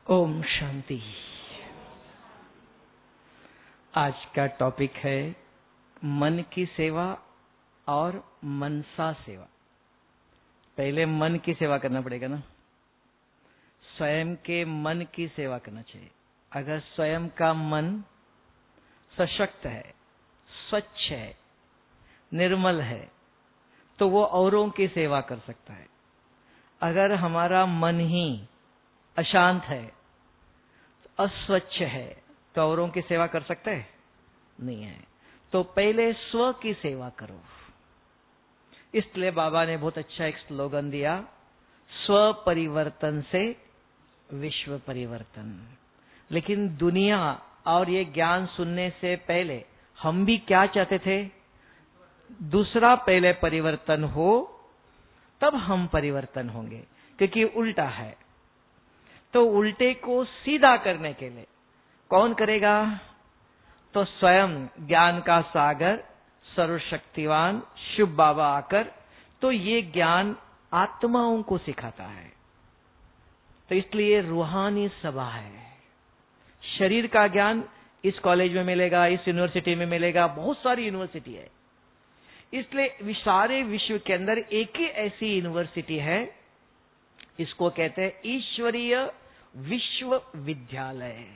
ओम शांति। आज का टॉपिक है मन की सेवा और मनसा सेवा। पहले मन की सेवा करना पड़ेगा ना, स्वयं के मन की सेवा करना चाहिए। अगर स्वयं का मन सशक्त है, स्वच्छ है, निर्मल है, तो वो औरों की सेवा कर सकता है। अगर हमारा मन ही अशांत है, अस्वच्छ है, तो औरों की सेवा कर सकते हैं? नहीं है। तो पहले स्व की सेवा करो। इसलिए बाबा ने बहुत अच्छा एक स्लोगन दिया, स्व परिवर्तन से विश्व परिवर्तन। लेकिन दुनिया और ये ज्ञान सुनने से पहले हम भी क्या चाहते थे? दूसरा पहले परिवर्तन हो तब हम परिवर्तन होंगे, क्योंकि उल्टा है। तो उल्टे को सीधा करने के लिए कौन करेगा? तो स्वयं ज्ञान का सागर सर्वशक्तिवान शिव बाबा आकर तो ये ज्ञान आत्माओं को सिखाता है। तो इसलिए रूहानी सभा है। शरीर का ज्ञान इस कॉलेज में मिलेगा, इस यूनिवर्सिटी में मिलेगा, बहुत सारी यूनिवर्सिटी है। इसलिए सारे विश्व के अंदर एक ही ऐसी यूनिवर्सिटी है, इसको कहते हैं ईश्वरीय विश्वविद्यालय।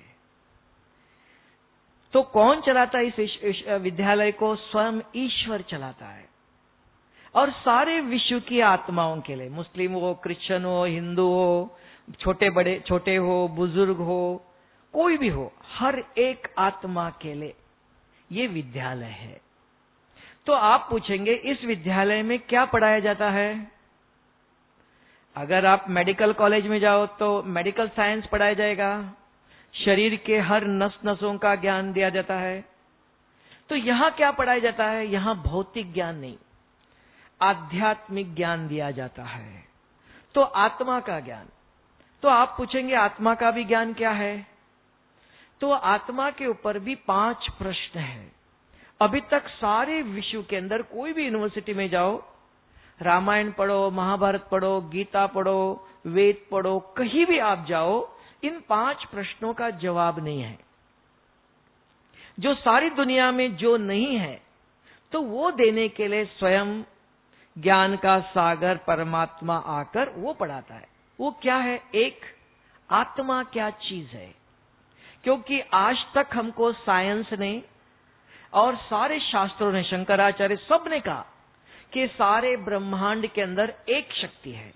तो कौन चलाता है इस विद्यालय को? स्वयं ईश्वर चलाता है। और सारे विश्व की आत्माओं के लिए, मुस्लिम हो, क्रिश्चियन हो, हिंदू हो, छोटे बड़े, छोटे हो, बुजुर्ग हो, कोई भी हो, हर एक आत्मा के लिए ये विद्यालय है। तो आप पूछेंगे इस विद्यालय में क्या पढ़ाया जाता है? अगर आप मेडिकल कॉलेज में जाओ तो मेडिकल साइंस पढ़ाया जाएगा, शरीर के हर नस नसों का ज्ञान दिया जाता है। तो यहां क्या पढ़ाया जाता है? यहां भौतिक ज्ञान नहीं, आध्यात्मिक ज्ञान दिया जाता है। तो आत्मा का ज्ञान। तो आप पूछेंगे आत्मा का भी ज्ञान क्या है? तो आत्मा के ऊपर भी 5 प्रश्न हैं। अभी तक सारे विश्व के अंदर कोई भी यूनिवर्सिटी में जाओ, रामायण पढ़ो, महाभारत पढ़ो, गीता पढ़ो, वेद पढ़ो, कहीं भी आप जाओ, इन 5 प्रश्नों का जवाब नहीं है। जो सारी दुनिया में जो नहीं है, तो वो देने के लिए स्वयं ज्ञान का सागर परमात्मा आकर वो पढ़ाता है। वो क्या है? एक, आत्मा क्या चीज है? क्योंकि आज तक हमको साइंस ने और सारे शास्त्रों ने, शंकराचार्य सब ने कहा कि सारे ब्रह्मांड के अंदर एक शक्ति है।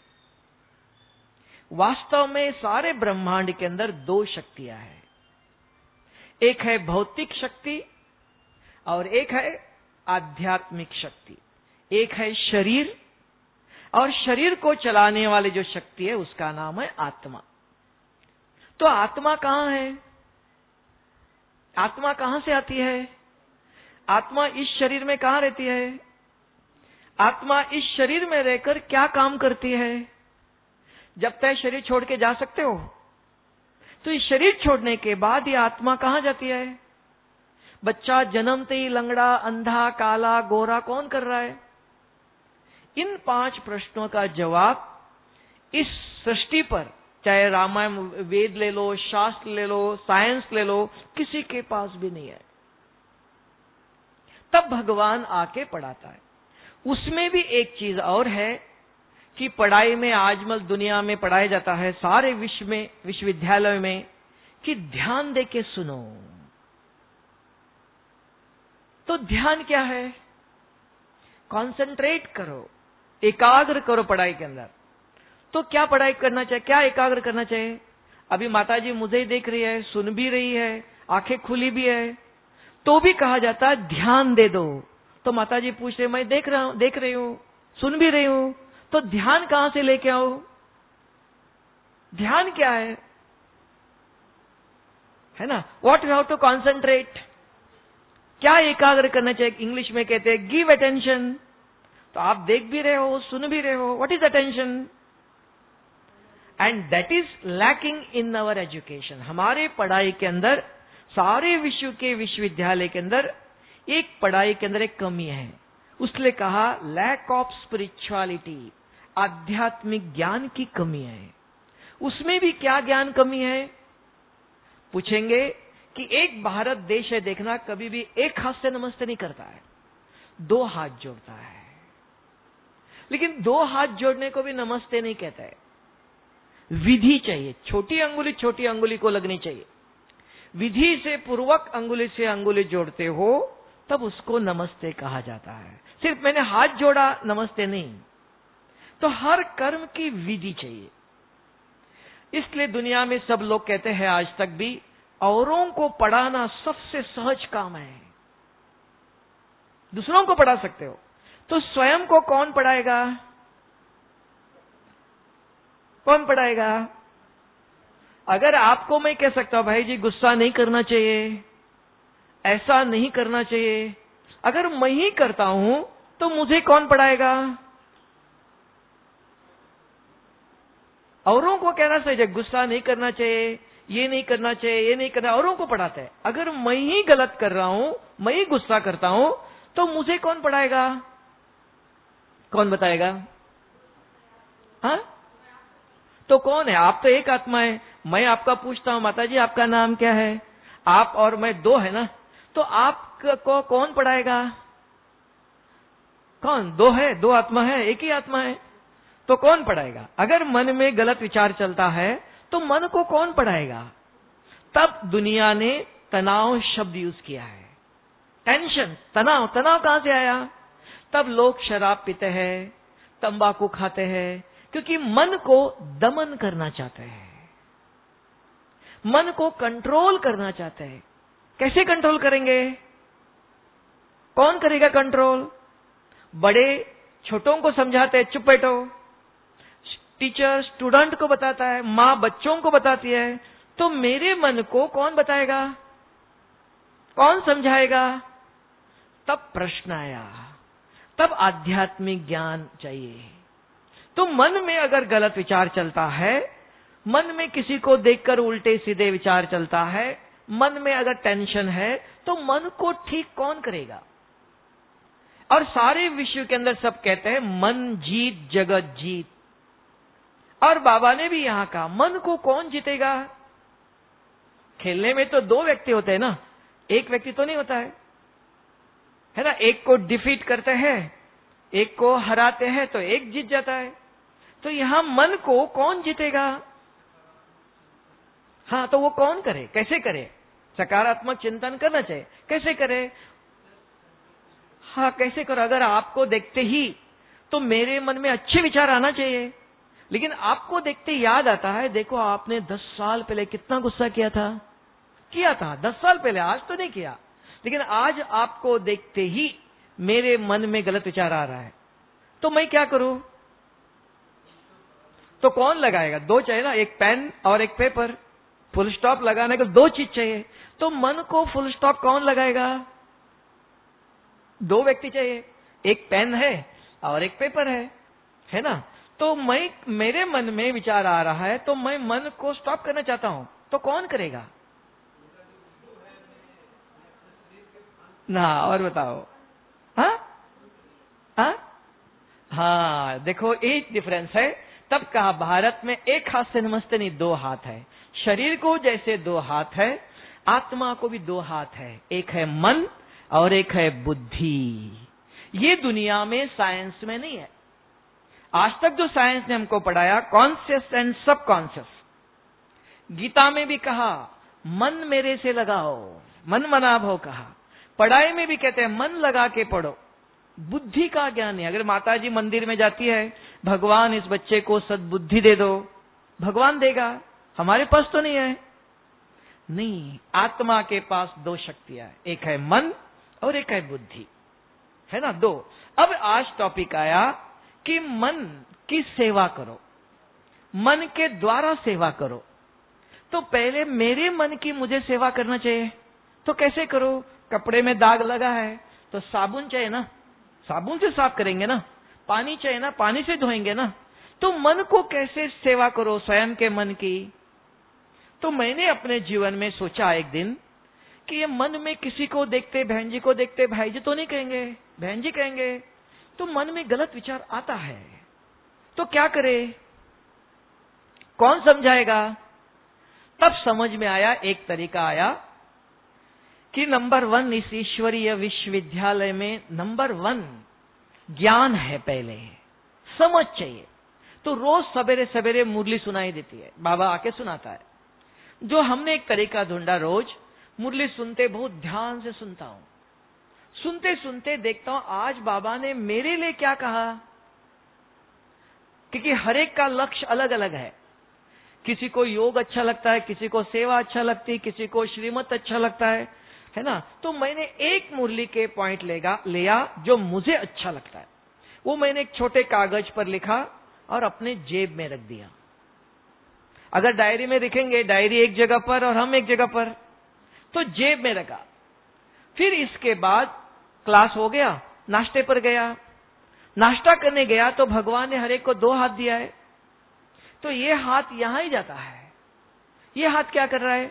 वास्तव में सारे ब्रह्मांड के अंदर 2 शक्तियां हैं। एक है भौतिक शक्ति और एक है आध्यात्मिक शक्ति। एक है शरीर, और शरीर को चलाने वाली जो शक्ति है उसका नाम है आत्मा। तो आत्मा कहां है? आत्मा कहां से आती है? आत्मा इस शरीर में कहां रहती है? आत्मा इस शरीर में रहकर क्या काम करती है? जब तक शरीर छोड़ के जा सकते हो, तो इस शरीर छोड़ने के बाद ये आत्मा कहां जाती है? बच्चा जन्मते ही लंगड़ा, अंधा, काला, गोरा कौन कर रहा है? इन 5 प्रश्नों का जवाब इस सृष्टि पर, चाहे रामायण वेद ले लो, शास्त्र ले लो, साइंस ले लो, किसी के पास भी नहीं है। तब भगवान आके पढ़ाता है। उसमें भी एक चीज और है कि पढ़ाई में आजमल दुनिया में पढ़ाया जाता है, सारे विश्व में, विश्वविद्यालय में, कि ध्यान दे के सुनो। तो ध्यान क्या है? कंसंट्रेट करो, एकाग्र करो पढ़ाई के अंदर। तो क्या पढ़ाई करना चाहिए? क्या एकाग्र करना चाहिए? अभी माताजी मुझे ही देख रही है, सुन भी रही है, आंखें खुली भी है, तो भी कहा जाता है ध्यान दे दो। तो माताजी पूछ रहे, मैं देख रही हूं, सुन भी रही हूं, तो ध्यान कहां से लेके आओ? ध्यान क्या है ना? What you have to concentrate. क्या एकाग्र करना चाहिए? इंग्लिश में कहते हैं गिव अटेंशन। तो आप देख भी रहे हो, सुन भी रहे हो, what is attention? And that is lacking in our education. हमारे पढ़ाई के अंदर, सारे विश्व के विश्वविद्यालय के अंदर एक पढ़ाई के अंदर एक कमी है। उसने कहा लैक ऑफ स्पिरिचुअलिटी, आध्यात्मिक ज्ञान की कमी है। उसमें भी क्या ज्ञान कमी है? पूछेंगे कि एक भारत देश है, देखना, कभी भी एक हाथ से नमस्ते नहीं करता है, 2 हाथ जोड़ता है। लेकिन 2 हाथ जोड़ने को भी नमस्ते नहीं कहता है, विधि चाहिए। छोटी अंगुली को लगनी चाहिए। विधि से पूर्वक अंगुली से अंगुली जोड़ते हो तब उसको नमस्ते कहा जाता है। सिर्फ मैंने हाथ जोड़ा नमस्ते नहीं। तो हर कर्म की विधि चाहिए। इसलिए दुनिया में सब लोग कहते हैं आज तक भी, औरों को पढ़ाना सबसे सहज काम है। दूसरों को पढ़ा सकते हो, तो स्वयं को कौन पढ़ाएगा? कौन पढ़ाएगा? अगर आपको मैं कह सकता हूं भाई जी गुस्सा नहीं करना चाहिए, ऐसा नहीं करना चाहिए, अगर मैं ही करता हूं तो मुझे कौन पढ़ाएगा? औरों को कहना चाहिए गुस्सा नहीं करना चाहिए, ये नहीं करना चाहिए, ये नहीं करना, औरों को पढ़ाते हैं। अगर मैं ही गलत कर रहा हूं, मैं ही गुस्सा करता हूं, तो मुझे कौन पढ़ाएगा? कौन बताएगा? हाँ? तो कौन है? आप तो एक आत्मा है। मैं आपका पूछता हूं, माता जी आपका नाम क्या है? आप और मैं 2 है ना, तो आपको कौन पढ़ाएगा? कौन? 2 है, 2 आत्मा है, एक ही आत्मा है, तो कौन पढ़ाएगा? अगर मन में गलत विचार चलता है तो मन को कौन पढ़ाएगा? तब दुनिया ने तनाव शब्द यूज किया है। टेंशन, तनाव कहां से आया? तब लोग शराब पीते हैं, तंबाकू खाते हैं, क्योंकि मन को दमन करना चाहते हैं, मन को कंट्रोल करना चाहते हैं। कैसे कंट्रोल करेंगे? कौन करेगा कंट्रोल? बड़े छोटों को समझाते हैं चुप बैठो, टीचर स्टूडेंट को बताता है, मां बच्चों को बताती है, तो मेरे मन को कौन बताएगा? कौन समझाएगा? तब प्रश्न आया, तब आध्यात्मिक ज्ञान चाहिए। तो मन में अगर गलत विचार चलता है, मन में किसी को देखकर उल्टे सीधे विचार चलता है, मन में अगर टेंशन है, तो मन को ठीक कौन करेगा? और सारे विश्व के अंदर सब कहते हैं मन जीत जगत जीत। और बाबा ने भी यहां कहा मन को कौन जीतेगा? खेलने में तो 2 व्यक्ति होते हैं ना, एक व्यक्ति तो नहीं होता है ना। एक को डिफीट करते हैं, एक को हराते हैं, तो एक जीत जाता है। तो यहां मन को कौन जीतेगा? हाँ, तो वो कौन करे, कैसे करे? सकारात्मक चिंतन करना चाहिए। कैसे करे? हाँ, कैसे करो? अगर आपको देखते ही तो मेरे मन में अच्छे विचार आना चाहिए, लेकिन आपको देखते याद आता है, देखो आपने 10 साल पहले कितना गुस्सा किया था 10 साल पहले, आज तो नहीं किया, लेकिन आज आपको देखते ही मेरे मन में गलत विचार आ रहा है, तो मैं क्या करूं? तो कौन लगाएगा? 2 चाहिए ना, एक पेन और एक पेपर। फुल स्टॉप लगाने को 2 चीज चाहिए, तो मन को फुल स्टॉप कौन लगाएगा? 2 व्यक्ति चाहिए, एक पेन है और एक पेपर है ना। तो मेरे मन में विचार आ रहा है, तो मैं मन को स्टॉप करना चाहता हूं, तो कौन करेगा ना? और बताओ। हाँ हाँ हाँ, देखो एक डिफरेंस है। तब कहा भारत में एक हाथ से नमस्ते नहीं, 2 हाथ है। शरीर को जैसे 2 हाथ है, आत्मा को भी 2 हाथ है, एक है मन और एक है बुद्धि। ये दुनिया में साइंस में नहीं है। आज तक जो साइंस ने हमको पढ़ाया कॉन्शियस एंड सबकॉन्शियस, गीता में भी कहा मन मेरे से लगाओ, मन मना भव कहा। पढ़ाई में भी कहते हैं मन लगा के पढ़ो। बुद्धि का ज्ञान है। अगर माता जी मंदिर में जाती है, भगवान इस बच्चे को सद्बुद्धि दे दो, भगवान देगा, हमारे पास तो नहीं है। नहीं, आत्मा के पास 2 शक्तियां है, एक है मन और एक है बुद्धि, है ना, 2। अब आज टॉपिक आया कि मन की सेवा करो, मन के द्वारा सेवा करो। तो पहले मेरे मन की मुझे सेवा करना चाहिए, तो कैसे करो? कपड़े में दाग लगा है तो साबुन चाहिए ना, साबुन से साफ करेंगे ना। पानी चाहिए ना, पानी से धोएंगे ना। तो मन को कैसे सेवा करो, स्वयं के मन की? तो मैंने अपने जीवन में सोचा एक दिन कि ये मन में किसी को देखते, बहन जी को देखते, भाई जी तो नहीं कहेंगे, बहन जी कहेंगे, तो मन में गलत विचार आता है, तो क्या करे? कौन समझाएगा? तब समझ में आया, एक तरीका आया कि नंबर 1 इस ईश्वरीय विश्वविद्यालय में नंबर 1 ज्ञान है, पहले समझ चाहिए। तो रोज सवेरे सवेरे मुरली सुनाई देती है, बाबा आके सुनाता है। जो हमने एक तरीका ढूंढा, रोज मुरली सुनते बहुत ध्यान से सुनता हूं, सुनते सुनते देखता हूं आज बाबा ने मेरे लिए क्या कहा, क्योंकि हर एक का लक्ष्य अलग अलग है। किसी को योग अच्छा लगता है, किसी को सेवा अच्छा लगती है, किसी को श्रीमत अच्छा लगता है ना। तो मैंने एक मुरली के पॉइंट लिया जो मुझे अच्छा लगता है, वो मैंने एक छोटे कागज पर लिखा और अपने जेब में रख दिया। अगर डायरी में लिखेंगे, डायरी एक जगह पर और हम एक जगह पर, तो जेब में रखा। फिर इसके बाद क्लास हो गया, नाश्ते पर गया, नाश्ता करने गया तो भगवान ने हर एक को 2 हाथ दिया है, तो ये हाथ यहां ही जाता है। ये हाथ क्या कर रहा है?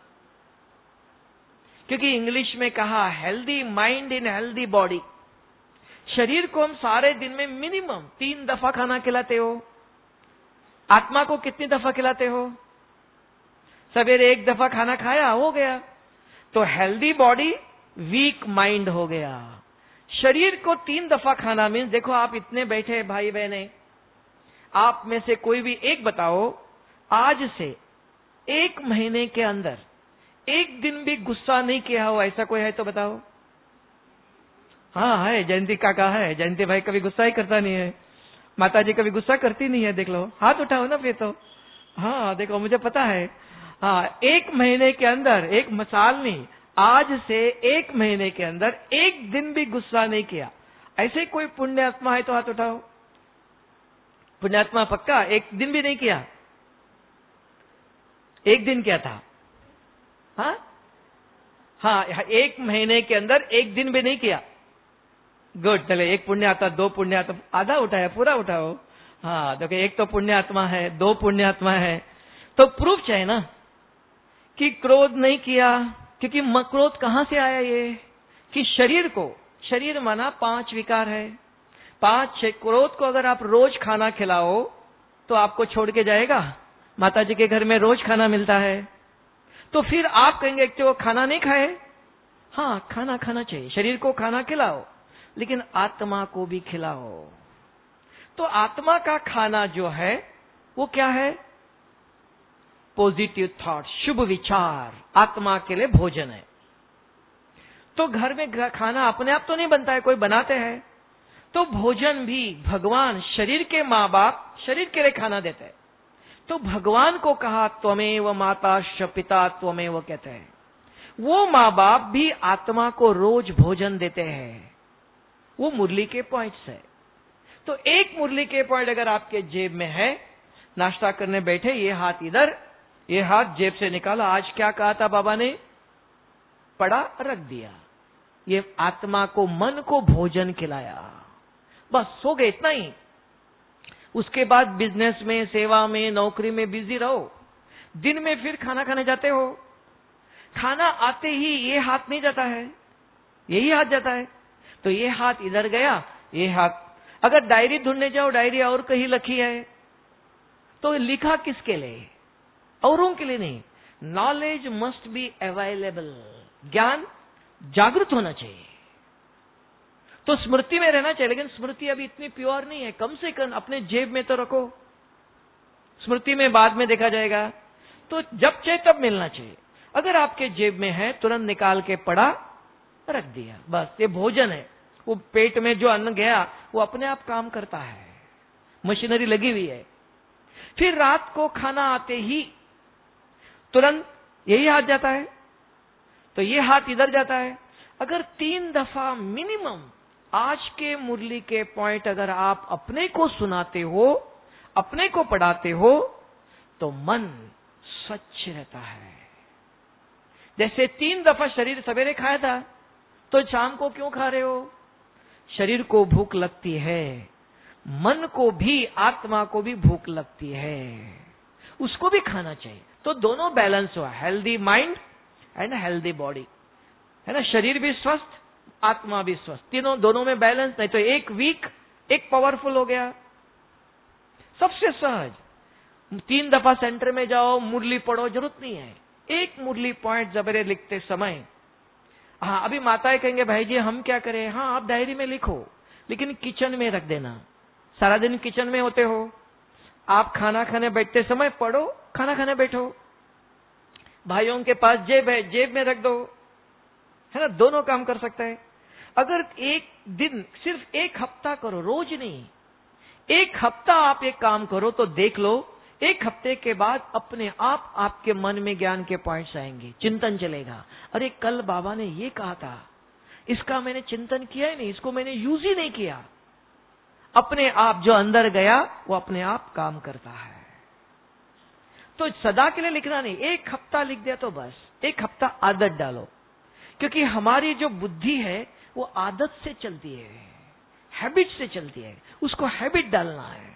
क्योंकि इंग्लिश में कहा healthy mind in healthy body. शरीर को हम सारे दिन में मिनिमम 3 दफा खाना खिलाते हो, आत्मा को कितनी दफा खिलाते हो? सवेरे 1 दफा खाना खाया, हो गया। तो हेल्दी बॉडी, वीक माइंड हो गया। शरीर को 3 दफा खाना मीन्स, देखो आप इतने बैठे भाई बहने, आप में से कोई भी एक बताओ, आज से 1 महीने के अंदर 1 दिन भी गुस्सा नहीं किया हो, ऐसा कोई है तो बताओ। हाँ है, जयंती काका है, जयंती भाई कभी गुस्सा ही करता नहीं है, माता जी कभी गुस्सा करती नहीं है, देख लो, हाथ उठाओ ना फिर तो। हाँ देखो, मुझे पता है। हाँ, 1 महीने के अंदर, एक मिसाल नहीं, आज से 1 महीने के अंदर 1 दिन भी गुस्सा नहीं किया, ऐसे कोई पुण्यात्मा है तो हाथ उठाओ। पुण्यात्मा पक्का 1 दिन भी नहीं किया? 1 दिन क्या था? हाँ, 1 महीने के अंदर 1 दिन भी नहीं किया। गुड, चले 1 पुण्यात्मा, 2 पुण्यात्मा, आधा उठाया, पूरा उठाओ। हाँ देखो, 1 तो पुण्यात्मा है, 2 पुण्यात्मा है, तो प्रूफ चाहिए ना कि क्रोध नहीं किया। क्योंकि क्रोध कहां से आया? ये कि शरीर को, शरीर माना 5 विकार है, 5-6 क्रोध को अगर आप रोज खाना खिलाओ तो आपको छोड़ के जाएगा? माता जी के घर में रोज खाना मिलता है, तो फिर आप कहेंगे कि वो खाना नहीं खाए? हाँ, खाना खाना चाहिए, शरीर को खाना खिलाओ, लेकिन आत्मा को भी खिलाओ। तो आत्मा का खाना जो है वो क्या है? पॉजिटिव थॉट, शुभ विचार, आत्मा के लिए भोजन है। तो घर में खाना अपने आप तो नहीं बनता है, कोई बनाते हैं। तो भोजन भी भगवान, शरीर के माँ बाप शरीर के लिए खाना देते हैं। तो भगवान को कहा त्वमेव माता च पिता त्वमेव कहते हैं। वो माँ बाप भी आत्मा को रोज भोजन देते हैं। वो मुरली के पॉइंट्स है। तो एक मुरली के पॉइंट अगर आपके जेब में है, नाश्ता करने बैठे, ये हाथ इधर, ये हाथ जेब से निकाला, आज क्या कहा था बाबा ने, पड़ा, रख दिया। ये आत्मा को, मन को भोजन खिलाया, बस हो गए, इतना ही। उसके बाद बिजनेस में, सेवा में, नौकरी में बिजी रहो। दिन में फिर खाना खाने जाते हो, खाना आते ही ये हाथ नहीं जाता है, यही हाथ जाता है। तो ये हाथ इधर गया, ये हाथ, अगर डायरी ढूंढने जाओ, डायरी और कहीं लिखी है, तो लिखा किसके लिए? औरों के लिए नहीं। नॉलेज मस्ट बी अवेलेबल, ज्ञान जागृत होना चाहिए, तो स्मृति में रहना चाहिए। लेकिन स्मृति अभी इतनी प्योर नहीं है, कम से कम अपने जेब में तो रखो, स्मृति में बाद में देखा जाएगा। तो जब चाहे तब मिलना चाहिए। अगर आपके जेब में है, तुरंत निकाल के पड़ा, रख दिया, बस। ये भोजन है, वो पेट में जो अन्न गया वो अपने आप काम करता है, मशीनरी लगी हुई है। फिर रात को खाना आते ही तुरंत यही हाथ जाता है, तो ये हाथ इधर जाता है। अगर 3 दफा मिनिमम आज के मुरली के पॉइंट अगर आप अपने को सुनाते हो, अपने को पढ़ाते हो, तो मन स्वच्छ रहता है। जैसे 3 दफा शरीर सवेरे खाया था, तो शाम को क्यों खा रहे हो? शरीर को भूख लगती है, मन को भी, आत्मा को भी भूख लगती है, उसको भी खाना चाहिए। तो दोनों बैलेंस हुआ, healthy mind and healthy body, है ना। शरीर भी स्वस्थ, आत्मा भी स्वस्थ, तीनों, दोनों में बैलेंस। नहीं तो एक वीक, एक पावरफुल हो गया। सबसे सहज 3 दफा सेंटर में जाओ, मुरली पढ़ो, जरूरत नहीं है। एक मुरली पॉइंट जबरे लिखते समय, हाँ अभी माताएं कहेंगे भाई जी हम क्या करें, हाँ आप डायरी में लिखो, लेकिन किचन में रख देना। सारा दिन किचन में होते हो, आप खाना खाने बैठते समय पढ़ो, खाना खाने बैठो। भाइयों के पास जेब है, जेब में रख दो, है ना, दोनों काम कर सकते हैं। अगर एक दिन सिर्फ एक हफ्ता करो, रोज नहीं, एक हफ्ता आप एक काम करो तो देख लो, एक हफ्ते के बाद अपने आप आपके मन में ज्ञान के पॉइंट्स आएंगे, चिंतन चलेगा। अरे कल बाबा ने ये कहा था, इसका मैंने चिंतन किया ही नहीं, इसको मैंने यूज ही नहीं किया। अपने आप जो अंदर गया वो अपने आप काम करता है। तो सदा के लिए लिखना नहीं, एक हफ्ता लिख दिया तो बस, एक हफ्ता आदत डालो, क्योंकि हमारी जो बुद्धि है वो आदत से चलती है, हैबिट से चलती है, उसको हैबिट डालना है।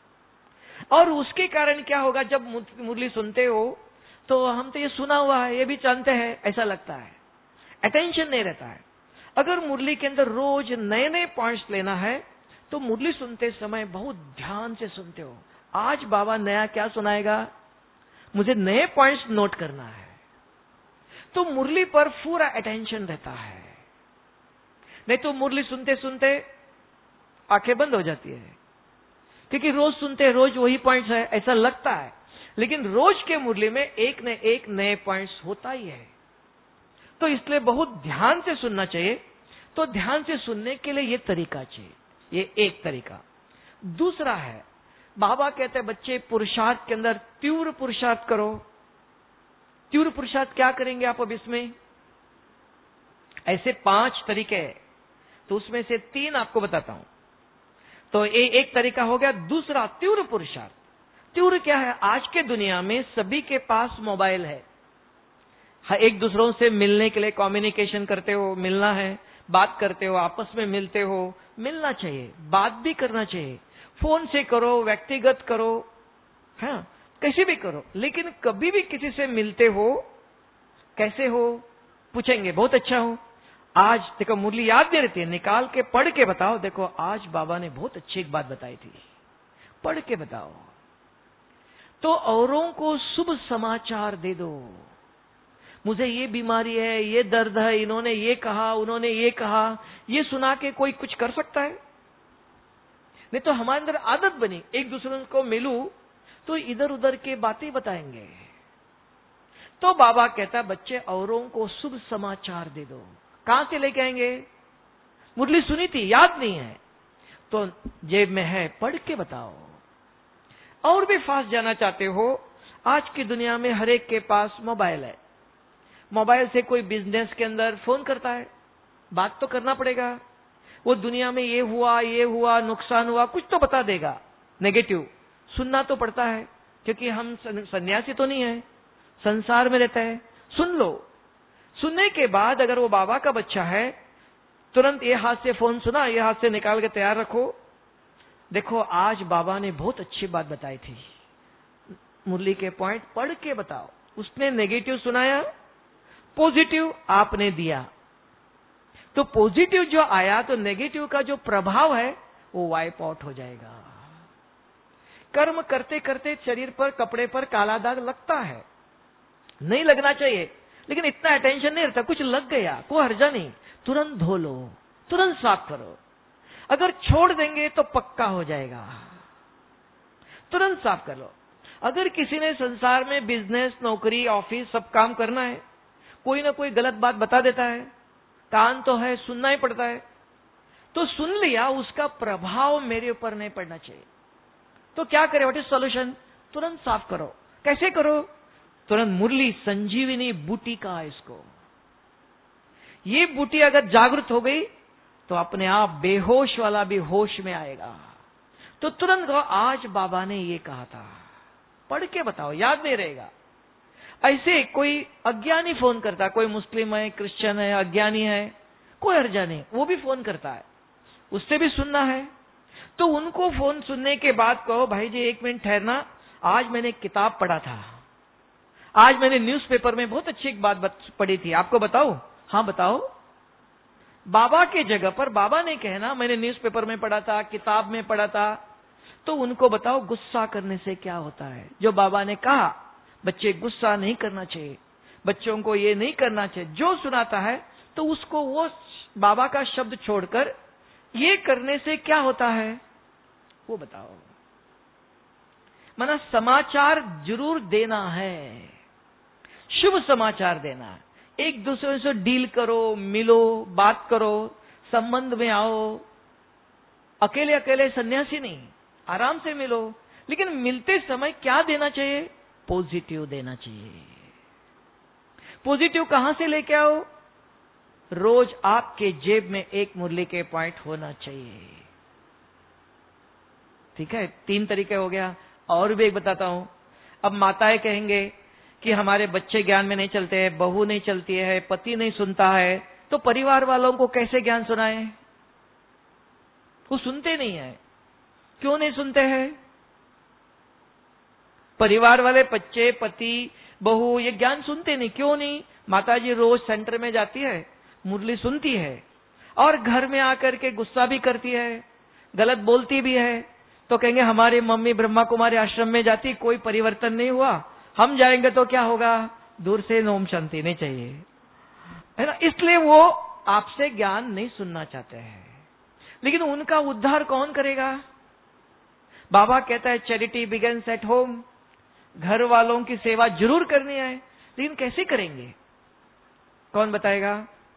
और उसके कारण क्या होगा, जब मुरली सुनते हो तो हम तो ये सुना हुआ है, ये भी जानते हैं, ऐसा लगता है, अटेंशन नहीं रहता है। अगर मुरली के अंदर रोज नए नए पॉइंट्स लेना है तो मुरली सुनते समय बहुत ध्यान से सुनते हो, आज बाबा नया क्या सुनाएगा, मुझे नए पॉइंट्स नोट करना है, तो मुरली पर पूरा अटेंशन रहता है। नहीं तो मुरली सुनते सुनते आंखें बंद हो जाती है, क्योंकि रोज सुनते रोज वही पॉइंट्स है ऐसा लगता है, लेकिन रोज के मुरली में एक न एक नए पॉइंट्स होता ही है। तो इसलिए बहुत ध्यान से सुनना चाहिए। तो ध्यान से सुनने के लिए ये तरीका चाहिए, ये एक तरीका। दूसरा है, बाबा कहते हैं बच्चे पुरुषार्थ के अंदर तीव्र पुरुषार्थ करो। तीव्र पुरुषार्थ क्या करेंगे आप अब इसमें, ऐसे 5 तरीके हैं, तो उसमें से 3 आपको बताता हूं। तो ये एक तरीका हो गया। दूसरा तीव्र पुरुषार्थ। तीव्र क्या है, आज के दुनिया में सभी के पास मोबाइल है, एक दूसरों से मिलने के लिए कम्युनिकेशन करते हो, मिलना है, बात करते हो, आपस में मिलते हो, मिलना चाहिए, बात भी करना चाहिए, फोन से करो, व्यक्तिगत करो, हाँ कैसे भी करो, लेकिन कभी भी किसी से मिलते हो, कैसे हो पूछेंगे, बहुत अच्छा हो, आज देखो मुरली याद नहीं रहती है, निकाल के पढ़ के बताओ, देखो आज बाबा ने बहुत अच्छी एक बात बताई थी, पढ़ के बताओ। तो औरों को शुभ समाचार दे दो, मुझे ये बीमारी है, ये दर्द है, इन्होंने ये कहा, उन्होंने ये कहा, ये सुना के कोई कुछ कर सकता है? नहीं तो हमारे अंदर आदत बनी, एक दूसरे को मिलूं तो इधर उधर के बातें बताएंगे। तो बाबा कहता बच्चे औरों को शुभ समाचार दे दो। कहां से लेके आएंगे, मुरली सुनी थी याद नहीं है, तो जेब में है, पढ़ के बताओ। और भी फास्ट जाना चाहते हो, आज की दुनिया में हर एक के पास मोबाइल है, मोबाइल से कोई बिजनेस के अंदर फोन करता है, बात तो करना पड़ेगा, वो दुनिया में ये हुआ, नुकसान हुआ, कुछ तो बता देगा, नेगेटिव सुनना तो पड़ता है, क्योंकि हम सन्यासी तो नहीं है, संसार में रहता है, सुन लो। सुनने के बाद अगर वो बाबा का बच्चा है, तुरंत ये हाथ से फोन सुना, ये हाथ से निकाल के तैयार रखो, देखो आज बाबा ने बहुत अच्छी बात बताई थी, मुरली के पॉइंट पढ़ के बताओ। उसने नेगेटिव सुनाया, पॉजिटिव आपने दिया, तो पॉजिटिव जो आया तो नेगेटिव का जो प्रभाव है वो वाइप आउट हो जाएगा। कर्म करते करते शरीर पर, कपड़े पर काला दाग लगता है, नहीं लगना चाहिए, लेकिन इतना अटेंशन नहीं रहता, कुछ लग गया कोई हर्जा नहीं, तुरंत धो लो, तुरंत साफ करो। अगर छोड़ देंगे तो पक्का हो जाएगा, तुरंत साफ कर लो। अगर किसी ने संसार में बिजनेस, नौकरी, ऑफिस सब काम करना है, कोई ना कोई गलत बात बता देता है, कान तो है, सुनना ही पड़ता है, तो सुन लिया, उसका प्रभाव मेरे ऊपर नहीं पड़ना चाहिए। तो क्या करें, व्हाट इज सॉल्यूशन, तुरंत साफ करो। कैसे करो, तुरंत मुरली संजीवनी बूटी का इसको, ये बूटी अगर जागृत हो गई तो अपने आप बेहोश वाला भी होश में आएगा। तो तुरंत कहो आज बाबा ने ये कहा था, पढ़ के बताओ, याद नहीं रहेगा। ऐसे कोई अज्ञानी फोन करता, कोई मुस्लिम है, क्रिश्चियन है, अज्ञानी है, कोई हर्जा नहीं, वो भी फोन करता है, उससे भी सुनना है, तो उनको फोन सुनने के बाद कहो भाई जी 1 मिनट ठहरना, आज मैंने एक किताब पढ़ा था, आज मैंने न्यूज़पेपर में बहुत अच्छी एक बात पढ़ी थी, आपको बताओ? हाँ बताओ। बाबा के जगह पर बाबा ने कहना मैंने न्यूज़पेपर में पढ़ा था, किताब में पढ़ा था, तो उनको बताओ गुस्सा करने से क्या होता है। जो बाबा ने कहा बच्चे गुस्सा नहीं करना चाहिए, बच्चों को ये नहीं करना चाहिए, जो सुनाता है तो उसको वो बाबा का शब्द छोड़कर ये करने से क्या होता है वो बताओ। माना समाचार जरूर देना है, शुभ समाचार देना है। एक दूसरे से डील करो, मिलो, बात करो, संबंध में आओ। अकेले अकेले सन्यासी नहीं, आराम से मिलो, लेकिन मिलते समय क्या देना चाहिए? पॉजिटिव देना चाहिए। पॉजिटिव कहां से लेके आओ? रोज आपके जेब में एक मुरली के पॉइंट होना चाहिए। ठीक है, 3 तरीके हो गया। और भी एक बताता हूं। अब माताएं कहेंगे कि हमारे बच्चे ज्ञान में नहीं चलते हैं, बहू नहीं चलती है, पति नहीं सुनता है, तो परिवार वालों को कैसे ज्ञान सुनाएं? वो सुनते नहीं है। क्यों नहीं सुनते हैं? परिवार वाले बच्चे, पति, बहू ये ज्ञान सुनते नहीं। क्यों नहीं? माताजी रोज सेंटर में जाती है, मुरली सुनती है और घर में आकर के गुस्सा भी करती है, गलत बोलती भी है, तो कहेंगे हमारी मम्मी ब्रह्मा कुमारी आश्रम में जाती, कोई परिवर्तन नहीं हुआ, हम जाएंगे तो क्या होगा? दूर से ओम शांति नहीं चाहिए, है ना। इसलिए वो आपसे ज्ञान नहीं सुनना चाहते हैं। लेकिन उनका उद्धार कौन करेगा? बाबा कहता है चैरिटी बिगिंस एट होम। घर वालों की सेवा जरूर करनी है, लेकिन कैसे करेंगे? कौन बताएगा?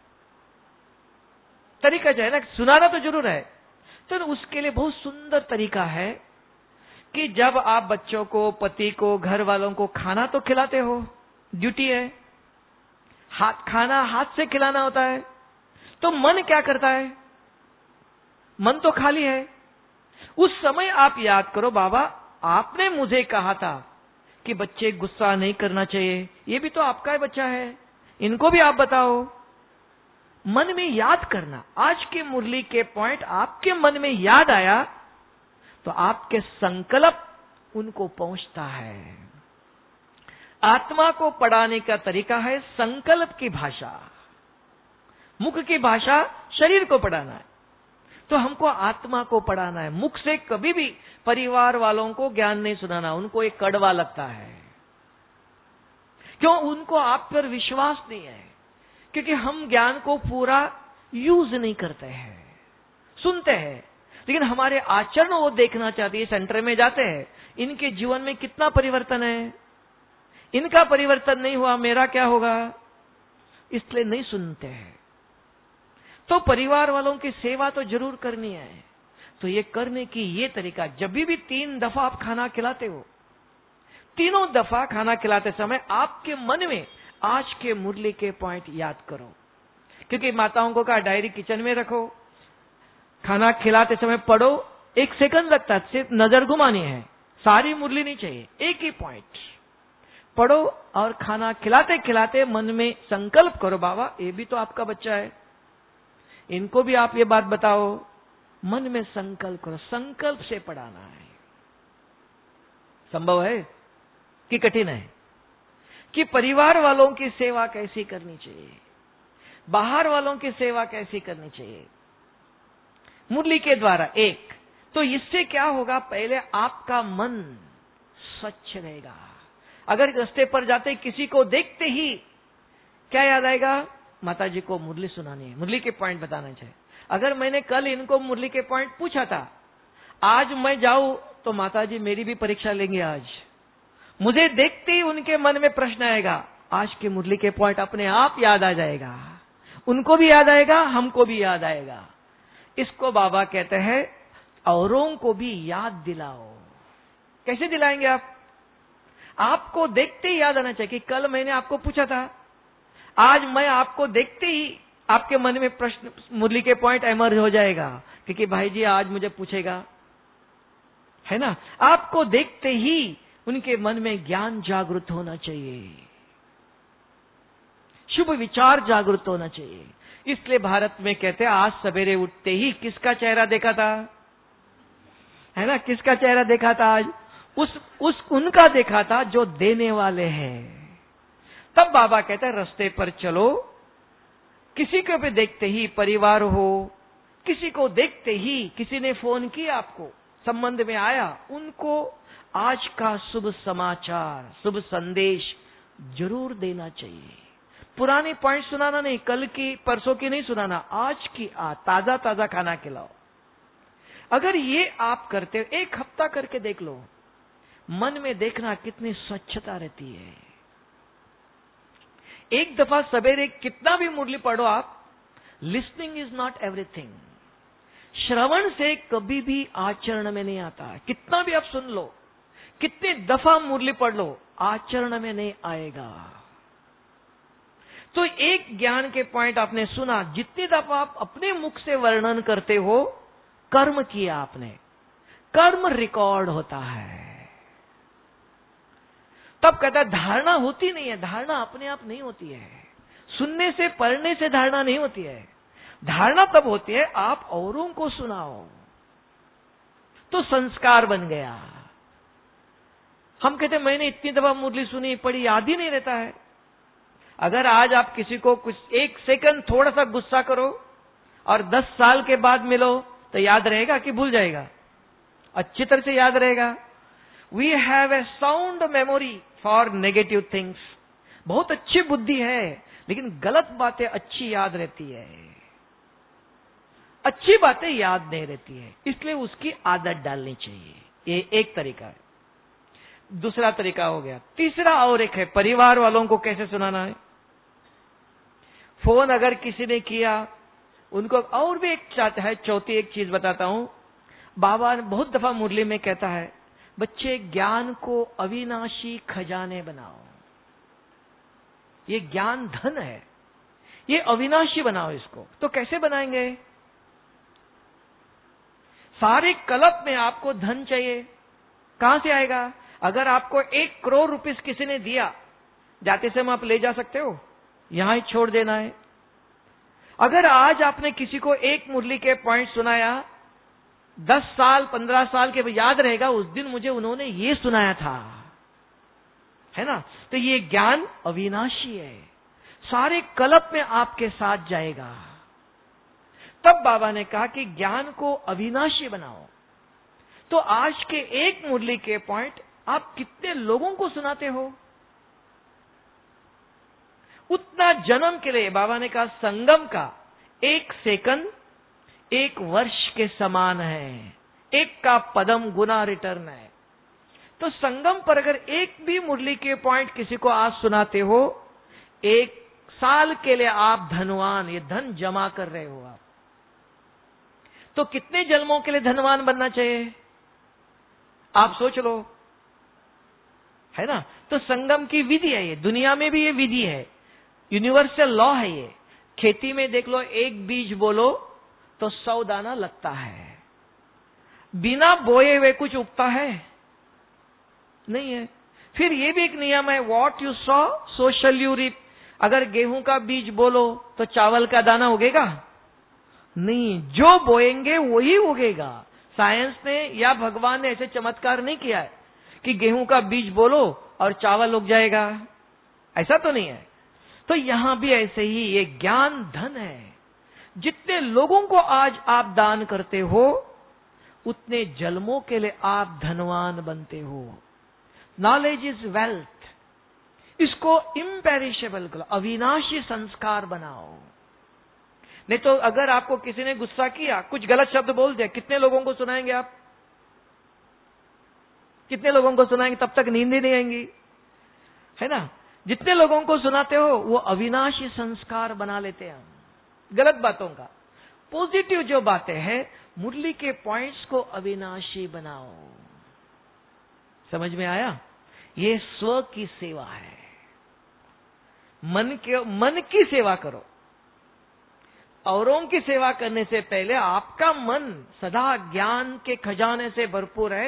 तरीका जो है ना, सुनाना तो जरूर है, तो उसके लिए बहुत सुंदर तरीका है कि जब आप बच्चों को, पति को, घर वालों को खाना तो खिलाते हो, ड्यूटी है, खाना हाथ से खिलाना होता है, तो मन क्या करता है? मन तो खाली है। उस समय आप याद करो, बाबा आपने मुझे कहा था कि बच्चे गुस्सा नहीं करना चाहिए, ये भी तो आपका ही बच्चा है, इनको भी आप बताओ। मन में याद करना। आज के मुरली के पॉइंट आपके मन में याद आया तो आपके संकल्प उनको पहुंचता है। आत्मा को पढ़ाने का तरीका है संकल्प की भाषा। मुख की भाषा शरीर को पढ़ाना है, तो हमको आत्मा को पढ़ाना है। मुख से कभी भी परिवार वालों को ज्ञान नहीं सुनाना, उनको एक कड़वा लगता है। क्यों? उनको आप पर विश्वास नहीं है, क्योंकि हम ज्ञान को पूरा यूज नहीं करते हैं। सुनते हैं, लेकिन हमारे आचरण वो देखना चाहती है। सेंटर में जाते हैं, इनके जीवन में कितना परिवर्तन है, इनका परिवर्तन नहीं हुआ, मेरा क्या होगा? इसलिए नहीं सुनते हैं। तो परिवार वालों की सेवा तो जरूर करनी है। तो ये करने की ये तरीका, जब भी 3 दफा आप खाना खिलाते हो, तीनों दफा खाना खिलाते समय आपके मन में आज के मुरली के पॉइंट याद करो। क्योंकि माताओं को कहा डायरी किचन में रखो, खाना खिलाते समय पढ़ो। 1 सेकंड लगता है, सिर्फ नजर घुमानी है, सारी मुरली नहीं चाहिए, एक ही पॉइंट पढ़ो और खाना खिलाते खिलाते मन में संकल्प करो, बाबा ये भी तो आपका बच्चा है, इनको भी आप ये बात बताओ। मन में संकल्प करो, संकल्प से पढ़ाना है। संभव है कि कठिन है? कि परिवार वालों की सेवा कैसी करनी चाहिए, बाहर वालों की सेवा कैसी करनी चाहिए मुरली के द्वारा। एक तो इससे क्या होगा? पहले आपका मन स्वच्छ रहेगा। अगर रास्ते पर जाते किसी को देखते ही क्या याद आएगा? माता जी को मुरली सुनानी है, मुरली के पॉइंट बताना चाहिए। अगर मैंने कल इनको मुरली के पॉइंट पूछा था, आज मैं जाऊं तो माता जी मेरी भी परीक्षा लेंगे। आज मुझे देखते ही उनके मन में प्रश्न आएगा, आज के मुरली के पॉइंट अपने आप याद आ जाएगा, उनको भी याद आएगा, हमको भी याद आएगा। इसको बाबा कहते हैं औरों को भी याद दिलाओ। कैसे दिलाएंगे आप? आपको देखते ही याद आना चाहिए कि कल मैंने आपको पूछा था, आज मैं आपको देखते ही आपके मन में प्रश्न, मुरली के पॉइंट इमर्ज हो जाएगा, क्योंकि भाई जी आज मुझे पूछेगा, है ना। आपको देखते ही उनके मन में ज्ञान जागृत होना चाहिए, शुभ विचार जागृत होना चाहिए। इसलिए भारत में कहते हैं आज सवेरे उठते ही किसका चेहरा देखा था, है ना, किसका चेहरा देखा था आज? उनका देखा था जो देने वाले हैं। तब बाबा कहते हैं रास्ते पर चलो, किसी को भी देखते ही, परिवार हो, किसी को देखते ही, किसी ने फोन किया आपको, संबंध में आया, उनको आज का शुभ समाचार, शुभ संदेश जरूर देना चाहिए। पुराने पॉइंट सुनाना नहीं, कल की परसों की नहीं सुनाना, आज की ताजा ताजा खाना खिलाओ। अगर ये आप करते हो, एक हफ्ता करके देख लो, मन में देखना कितनी स्वच्छता रहती है। एक दफा सवेरे कितना भी मुरली पढ़ो आप, लिसनिंग इज नॉट एवरीथिंग। श्रवण से कभी भी आचरण में नहीं आता है। कितना भी आप सुन लो, कितने दफा मुरली पढ़ लो, आचरण में नहीं आएगा। तो एक ज्ञान के पॉइंट आपने सुना, जितनी दफा आप अपने मुख से वर्णन करते हो, कर्म किया आपने, कर्म रिकॉर्ड होता है। तब कहता है धारणा होती नहीं है। धारणा अपने आप नहीं होती है, सुनने से पढ़ने से धारणा नहीं होती है। धारणा तब होती है आप औरों को सुनाओ तो संस्कार बन गया। हम कहते मैंने इतनी दफा मुरली सुनी पढ़ी, याद ही नहीं रहता है। अगर आज आप किसी को कुछ एक सेकंड थोड़ा सा गुस्सा करो और 10 साल के बाद मिलो तो याद रहेगा कि भूल जाएगा? अच्छी तरह से याद रहेगा। We have a sound memory for negative things. बहुत अच्छी बुद्धि है, लेकिन गलत बातें अच्छी याद रहती है, अच्छी बातें याद नहीं रहती है। इसलिए उसकी आदत डालनी चाहिए। ये एक तरीका है। दूसरा तरीका हो गया। तीसरा और एक है, परिवार वालों को कैसे सुनाना है। फोन अगर किसी ने किया, उनको और भी एक चाहता है, चौथी एक चीज बताता हूं। बाबा बहुत दफा मुरली में कहता है, बच्चे ज्ञान को अविनाशी खजाने बनाओ। ये ज्ञान धन है, ये अविनाशी बनाओ इसको। तो कैसे बनाएंगे? सारे कल्प में आपको धन चाहिए, कहां से आएगा? अगर आपको 1 करोड़ रुपीस किसी ने दिया, जाते समय आप ले जा सकते हो, यहां ही छोड़ देना है। अगर आज आपने किसी को एक मुरली के पॉइंट सुनाया, 10 साल 15 साल के याद रहेगा, उस दिन मुझे उन्होंने ये सुनाया था, है ना? तो ये ज्ञान अविनाशी है, सारे कल्प में आपके साथ जाएगा। तब बाबा ने कहा कि ज्ञान को अविनाशी बनाओ। तो आज के एक मुरली के पॉइंट आप कितने लोगों को सुनाते हो, उतना जन्म के लिए बाबा ने कहा संगम का 1 सेकंड 1 वर्ष के समान है, एक का पदम गुना रिटर्न है। तो संगम पर अगर एक भी मुरली के पॉइंट किसी को आज सुनाते हो, 1 साल के लिए आप धनवान, ये धन जमा कर रहे हो आप। तो कितने जन्मों के लिए धनवान बनना चाहिए आप सोच लो, है ना? तो संगम की विधि है ये, दुनिया में भी ये विधि है, यूनिवर्सल लॉ है ये। खेती में देख लो, 1 बीज बोलो तो 100 दाना लगता है। बिना बोए हुए कुछ उगता है? नहीं है। फिर ये भी एक नियम है, what you saw so shall you reap. अगर गेहूं का बीज बोलो तो चावल का दाना उगेगा? नहीं, जो बोएंगे वही उगेगा। साइंस ने या भगवान ने ऐसे चमत्कार नहीं किया है कि गेहूं का बीज बोलो और चावल उग जाएगा, ऐसा तो नहीं है। तो यहां भी ऐसे ही ये ज्ञान धन है। जितने लोगों को आज आप दान करते हो, उतने जन्मों के लिए आप धनवान बनते हो। Knowledge is wealth. इसको इम्पेरिशेबल करो, अविनाशी संस्कार बनाओ। नहीं तो अगर आपको किसी ने गुस्सा किया, कुछ गलत शब्द बोल दिया, कितने लोगों को सुनाएंगे आप? कितने लोगों को सुनाएंगे? तब तक नींद ही नहीं आएंगी, है ना? जितने लोगों को सुनाते हो वो अविनाशी संस्कार बना लेते हैं हम गलत बातों का। पॉजिटिव जो बातें हैं, मुरली के पॉइंट्स को अविनाशी बनाओ। समझ में आया? ये स्व की सेवा है। मन की सेवा करो। औरों की सेवा करने से पहले आपका मन सदा ज्ञान के खजाने से भरपूर है।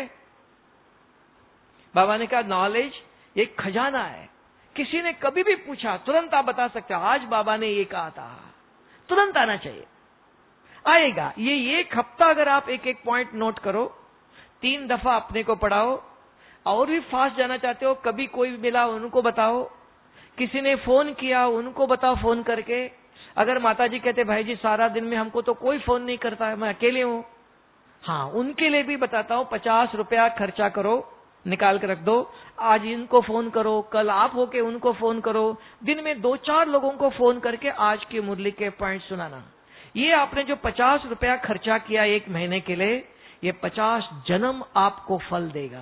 बाबा ने कहा नॉलेज एक खजाना है। किसी ने कभी भी पूछा, तुरंत आप बता सकते हो, आज बाबा ने ये कहा था, तुरंत आना चाहिए, आएगा। ये 1 हफ्ता अगर आप एक एक पॉइंट नोट करो, 3 दफा अपने को पढ़ाओ, और भी फास्ट जाना चाहते हो, कभी कोई मिला उनको बताओ, किसी ने फोन किया उनको बताओ फोन करके। अगर माताजी कहते भाई जी सारा दिन में हमको तो कोई फोन नहीं करता है, मैं अकेले हूं, हाँ, उनके लिए भी बताता हूं, 50 रुपया खर्चा करो, निकाल के रख दो। आज इनको फोन करो, कल आप होके उनको फोन करो, दिन में 2-4 लोगों को फोन करके आज की मुरली के पॉइंट सुनाना। ये आपने जो 50 रुपया खर्चा किया 1 महीने के लिए, ये 50 जन्म आपको फल देगा।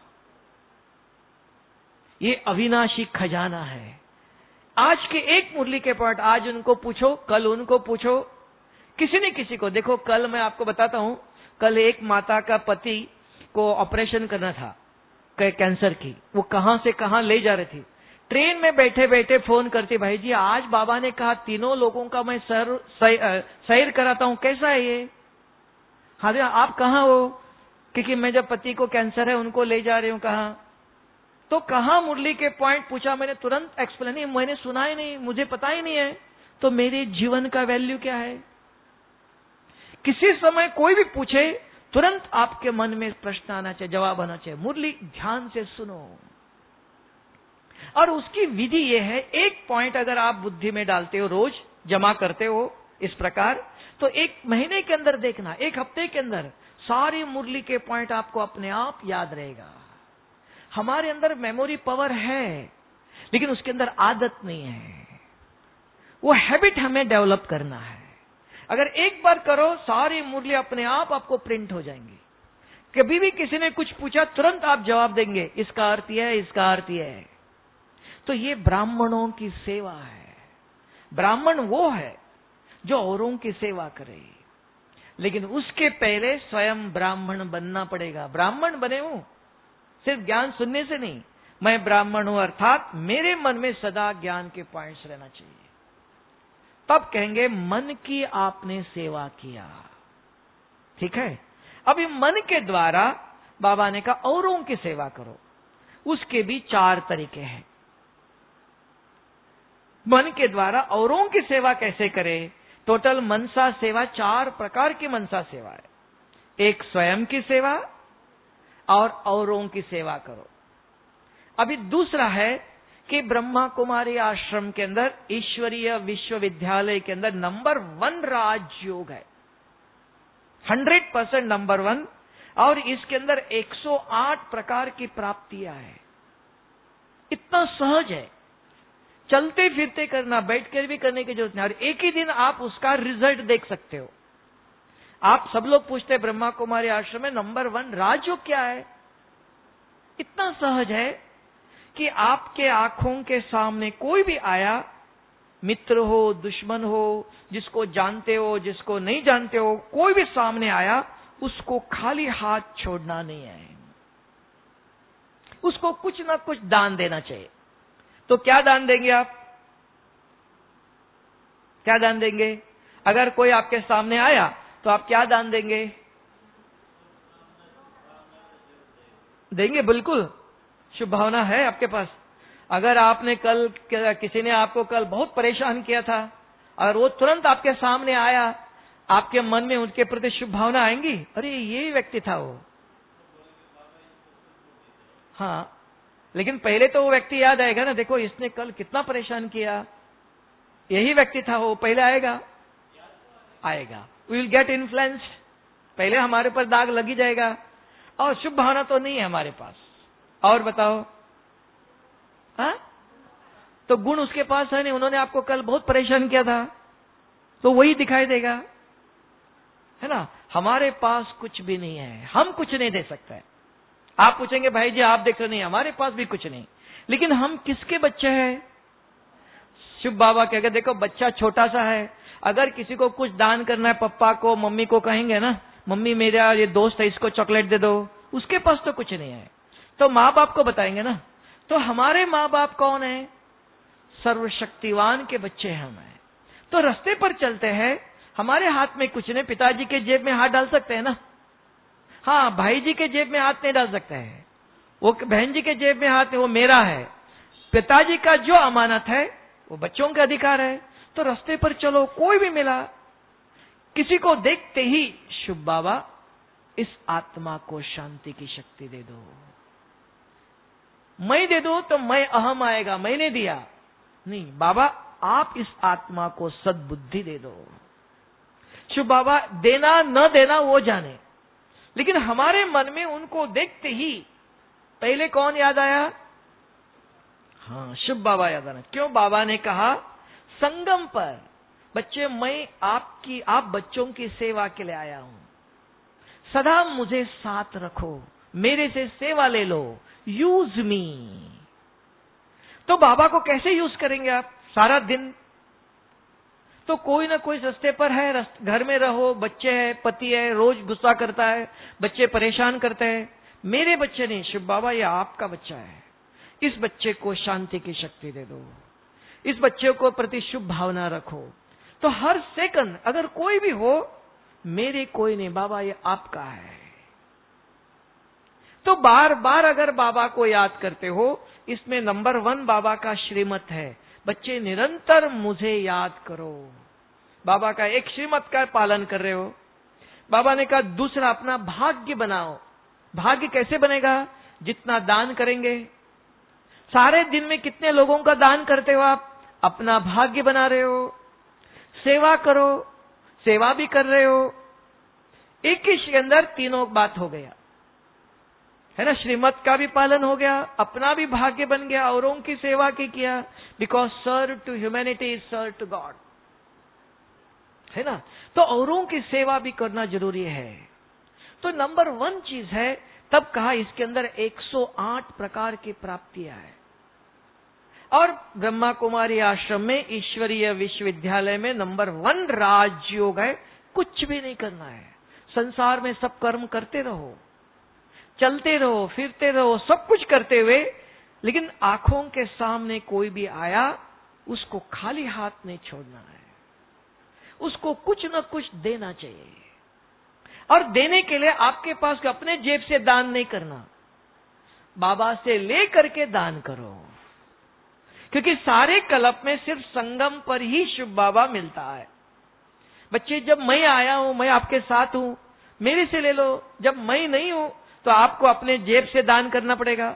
ये अविनाशी खजाना है। आज के एक मुरली के पॉइंट आज उनको पूछो, कल उनको पूछो, किसी न किसी को। देखो, कल मैं आपको बताता हूं, कल एक माता का पति को ऑपरेशन करना था कैंसर की। वो कहां से कहां ले जा रही थी। ट्रेन में बैठे बैठे फोन करती, भाई जी आज बाबा ने कहा 3 लोगों का मैं सैर कराता हूं, कैसा है ये? हाँ, आप कहाँ हो? क्योंकि मैं जब पति को कैंसर है उनको ले जा रही हूं। कहां? तो कहां मुरली के पॉइंट पूछा, मैंने तुरंत एक्सप्लेन, नहीं मैंने सुना ही नहीं, मुझे पता ही नहीं है, तो मेरे जीवन का वैल्यू क्या है? किसी समय कोई भी पूछे, तुरंत आपके मन में प्रश्न आना चाहिए, जवाब आना चाहिए। मुरली ध्यान से सुनो। और उसकी विधि यह है, एक पॉइंट अगर आप बुद्धि में डालते हो, रोज जमा करते हो इस प्रकार, तो 1 महीने के अंदर देखना, 1 हफ्ते के अंदर सारी मुरली के पॉइंट आपको अपने आप याद रहेगा। हमारे अंदर मेमोरी पावर है, लेकिन उसके अंदर आदत नहीं है। वो हैबिट हमें डेवलप करना है। अगर एक बार करो, सारी मुरली अपने आप आपको प्रिंट हो जाएंगी। कभी भी किसी ने कुछ पूछा, तुरंत आप जवाब देंगे, इसका अर्थ यह है, इसका अर्थ यह है। तो ये ब्राह्मणों की सेवा है। ब्राह्मण वो है जो औरों की सेवा करे, लेकिन उसके पहले स्वयं ब्राह्मण बनना पड़ेगा। ब्राह्मण बने हूं सिर्फ ज्ञान सुनने से नहीं, मैं ब्राह्मण हूं अर्थात मेरे मन में सदा ज्ञान के पॉइंट्स रहना चाहिए। तब कहेंगे मन की आपने सेवा किया। ठीक है। अभी मन के द्वारा बाबा ने कहा औरों की सेवा करो। उसके भी 4 तरीके हैं। मन के द्वारा औरों की सेवा कैसे करें? टोटल मनसा सेवा 4 प्रकार की मनसा सेवा है। एक स्वयं की सेवा और औरों की सेवा करो। अभी दूसरा है कि ब्रह्मा कुमारी आश्रम के अंदर ईश्वरीय विश्वविद्यालय के अंदर नंबर 1 राजयोग है, 100% नंबर 1। और इसके अंदर 108 प्रकार की प्राप्तियां है। इतना सहज है, चलते फिरते करना, बैठकर भी करने की जरूरत नहीं। और एक ही दिन आप उसका रिजल्ट देख सकते हो। आप सब लोग पूछते ब्रह्मा कुमारी आश्रम में नंबर 1 राजयोग क्या है? इतना सहज है कि आपके आंखों के सामने कोई भी आया, मित्र हो, दुश्मन हो, जिसको जानते हो, जिसको नहीं जानते हो, कोई भी सामने आया, उसको खाली हाथ छोड़ना नहीं है। उसको कुछ ना कुछ दान देना चाहिए। तो क्या दान देंगे आप? क्या दान देंगे? अगर कोई आपके सामने आया तो आप क्या दान देंगे? देंगे, बिल्कुल। शुभ भावना है आपके पास। अगर आपने कल, किसी ने आपको कल बहुत परेशान किया था और वो तुरंत आपके सामने आया, आपके मन में उनके प्रति शुभ भावना आएंगी, अरे यही व्यक्ति था वो। हाँ, लेकिन पहले तो वो व्यक्ति याद आएगा ना, देखो इसने कल कितना परेशान किया, यही व्यक्ति था वो, पहले आएगा। वी विल गेट इन्फ्लुएंस्ड, पहले हमारे पर दाग लग ही जाएगा। और शुभ भावना तो नहीं है हमारे पास। और बताओ, हाँ? तो गुण उसके पास है नहीं। उन्होंने आपको कल बहुत परेशान किया था, तो वही दिखाई देगा, है ना। हमारे पास कुछ भी नहीं है, हम कुछ नहीं दे सकते। आप पूछेंगे भाई जी आप देख रहे नहीं, हमारे पास भी कुछ नहीं। लेकिन हम किसके बच्चे हैं? शिव बाबा कहेंगे देखो बच्चा छोटा सा है, अगर किसी को कुछ दान करना है, पप्पा को मम्मी को कहेंगे ना, मम्मी मेरा ये दोस्त है इसको चॉकलेट दे दो, उसके पास तो कुछ नहीं है, तो माँ बाप को बताएंगे ना। तो हमारे माँ बाप कौन है? सर्वशक्तिवान के बच्चे हम हैं। तो रास्ते पर चलते हैं, हमारे हाथ में कुछ नहीं। पिताजी के जेब में हाथ डाल सकते हैं ना? हाँ, भाई जी के जेब में हाथ नहीं डाल सकते हैं, वो बहन जी के जेब में हाथ है, वो मेरा है। पिताजी का जो अमानत है वो बच्चों का अधिकार है। तो रास्ते पर चलो, कोई भी मिला, किसी को देखते ही शुभ बाबा इस आत्मा को शांति की शक्ति दे दो। मैं दे दो तो मैं अहम आएगा, मैंने दिया नहीं, बाबा आप इस आत्मा को सद्बुद्धि दे दो। शुभ बाबा देना न देना वो जाने, लेकिन हमारे मन में उनको देखते ही पहले कौन याद आया? हाँ, शिव बाबा याद आना। क्यों? बाबा ने कहा संगम पर बच्चे, मैं आप बच्चों की सेवा के लिए आया हूं, सदा मुझे साथ रखो, मेरे से सेवा ले लो, यूज मी। तो बाबा को कैसे यूज करेंगे आप? सारा दिन तो कोई ना कोई सस्ते पर है, घर में रहो, बच्चे हैं, पति है, रोज गुस्सा करता है, बच्चे परेशान करते हैं। मेरे बच्चे नहीं, शिव बाबा ये आपका बच्चा है, इस बच्चे को शांति की शक्ति दे दो, इस बच्चे को प्रति शुभ भावना रखो। तो हर सेकंड अगर कोई भी हो, मेरे कोई नहीं, बाबा ये आपका है। तो बार बार अगर बाबा को याद करते हो, इसमें नंबर 1 बाबा का श्रीमत है, बच्चे निरंतर मुझे याद करो। बाबा का एक श्रीमत का पालन कर रहे हो। बाबा ने कहा दूसरा, अपना भाग्य बनाओ। भाग्य कैसे बनेगा? जितना दान करेंगे। सारे दिन में कितने लोगों का दान करते हो आप? अपना भाग्य बना रहे हो। सेवा करो, सेवा भी कर रहे हो। एक ही के अंदर तीनों बात हो गया, है ना? श्रीमत का भी पालन हो गया, अपना भी भाग्य बन गया, औरों की सेवा की किया। Because serve to humanity is serve to God, है ना? तो औरों की सेवा भी करना जरूरी है। तो नंबर 1 चीज है। तब कहा इसके अंदर 108 प्रकार की प्राप्तियां है। और ब्रह्मा कुमारी आश्रम में, ईश्वरीय विश्वविद्यालय में नंबर 1 राजयोग है, कुछ भी नहीं करना है। संसार में सब कर्म करते रहो, चलते रहो, फिरते रहो, सब कुछ करते हुए, लेकिन आंखों के सामने कोई भी आया, उसको खाली हाथ नहीं छोड़ना है, उसको कुछ न कुछ देना चाहिए। और देने के लिए आपके पास अपने जेब से दान नहीं करना, बाबा से ले करके दान करो। क्योंकि सारे कल्प में सिर्फ संगम पर ही शिव बाबा मिलता है। बच्चे, जब मैं आया हूं, मैं आपके साथ हूं, मेरे से ले लो। जब मैं नहीं हूं तो आपको अपने जेब से दान करना पड़ेगा,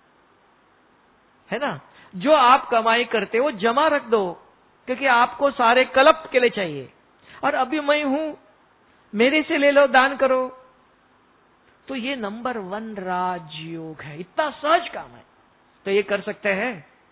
है ना? जो आप कमाई करते हो जमा रख दो, क्योंकि आपको सारे कल्प के लिए चाहिए। और अभी मैं हूं, मेरे से ले लो, दान करो। तो ये नंबर 1 राजयोग है। इतना सहज काम है, तो ये कर सकते हैं।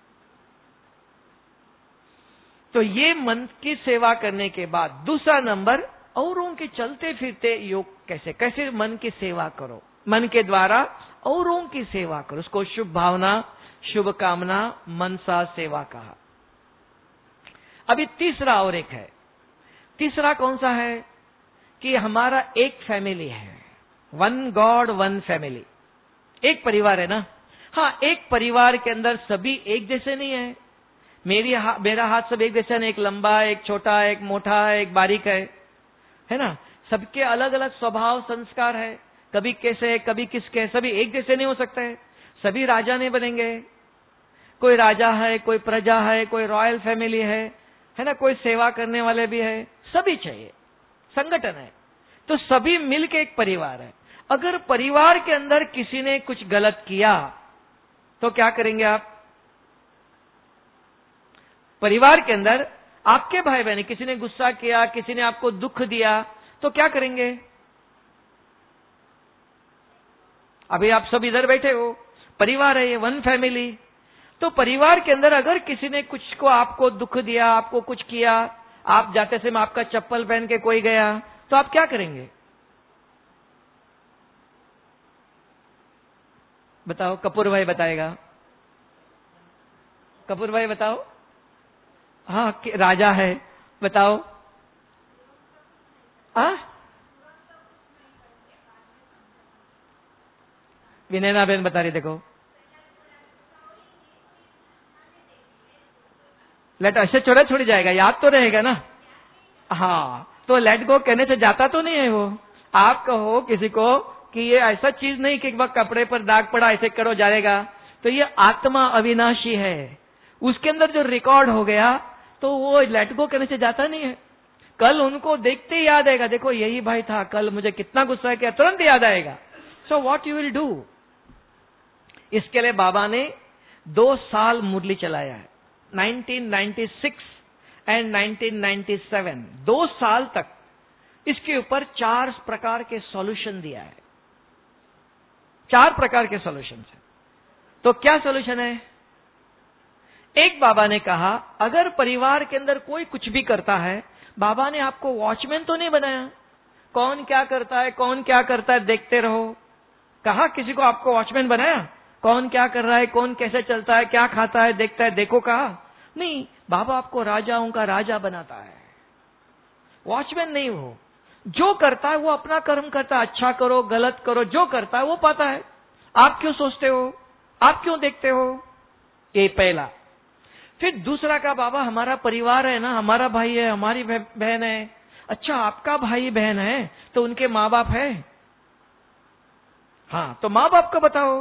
तो ये मन की सेवा करने के बाद दूसरा नंबर, औरों के चलते फिरते योग कैसे मन की सेवा करो। मन के द्वारा औरों की सेवा करो, उसको शुभ भावना, शुभ कामना, मनसा सेवा कहा। अभी तीसरा और एक है। तीसरा कौन सा है? कि हमारा एक फैमिली है, 1 गॉड 1 फैमिली, एक परिवार है ना। हाँ, एक परिवार के अंदर सभी एक जैसे नहीं है। मेरा हाथ सब एक जैसा नहीं, एक लंबा, एक छोटा, एक मोटा, एक बारीक है ना? सबके अलग अलग स्वभाव संस्कार है, कभी कैसे, कभी किसके, सभी एक जैसे नहीं हो सकते। सभी राजा नहीं बनेंगे। कोई राजा है, कोई प्रजा है, कोई रॉयल फैमिली है ना? कोई सेवा करने वाले भी है। सभी चाहिए, संगठन है, तो सभी मिलके एक परिवार है। अगर परिवार के अंदर किसी ने कुछ गलत किया तो क्या करेंगे आप? परिवार के अंदर आपके भाई बहन, किसी ने गुस्सा किया, किसी ने आपको दुख दिया, तो क्या करेंगे? अभी आप सब इधर बैठे हो, परिवार है ये, 1 फैमिली। तो परिवार के अंदर अगर किसी ने कुछ को आपको दुख दिया, आपको कुछ किया, आप जाते समय आपका चप्पल पहन के कोई गया, तो आप क्या करेंगे? बताओ, कपूर भाई बताएगा। कपूर भाई बताओ। हाँ, राजा है, बताओ। विनयना बहन बता रही, देखो। लेट ऐसे छोड़ जाएगा, याद तो रहेगा ना। हाँ, तो लेट गो कहने से जाता तो नहीं है वो। आप कहो किसी को कि ये ऐसा चीज नहीं कि एक बार कपड़े पर दाग पड़ा ऐसे करो जाएगा। तो ये आत्मा अविनाशी है, उसके अंदर जो रिकॉर्ड हो गया तो वो लेट गो कहने से जाता नहीं है। कल उनको देखते ही याद आएगा, देखो यही भाई था, कल मुझे कितना गुस्सा किया, तुरंत याद आएगा। So what you will do? इसके लिए बाबा ने 2 साल मुरली चलाया है, 1996 एंड 1997, 2 साल तक इसके ऊपर 4 प्रकार के सॉल्यूशन दिया है। 4 प्रकार के सॉल्यूशन है। तो क्या सॉल्यूशन है? एक बाबा ने कहा, अगर परिवार के अंदर कोई कुछ भी करता है, बाबा ने आपको वॉचमैन तो नहीं बनाया, कौन क्या करता है, कौन क्या करता है देखते रहो। कहा किसी को आपको वॉचमैन बनाया? कौन क्या कर रहा है, कौन कैसे चलता है, क्या खाता है, देखता है, देखो कहा? नहीं, बाबा आपको राजाओं का राजा बनाता है, वॉचमैन नहीं हो। जो करता है वो अपना कर्म करता है, अच्छा करो गलत करो, जो करता है वो पाता है। आप क्यों सोचते हो, आप क्यों देखते हो? ये पहला। फिर दूसरा का, बाबा हमारा परिवार है ना, हमारा भाई है, हमारी बहन है। अच्छा, आपका भाई बहन है तो उनके माँ बाप है? हाँ, तो माँ बाप को बताओ।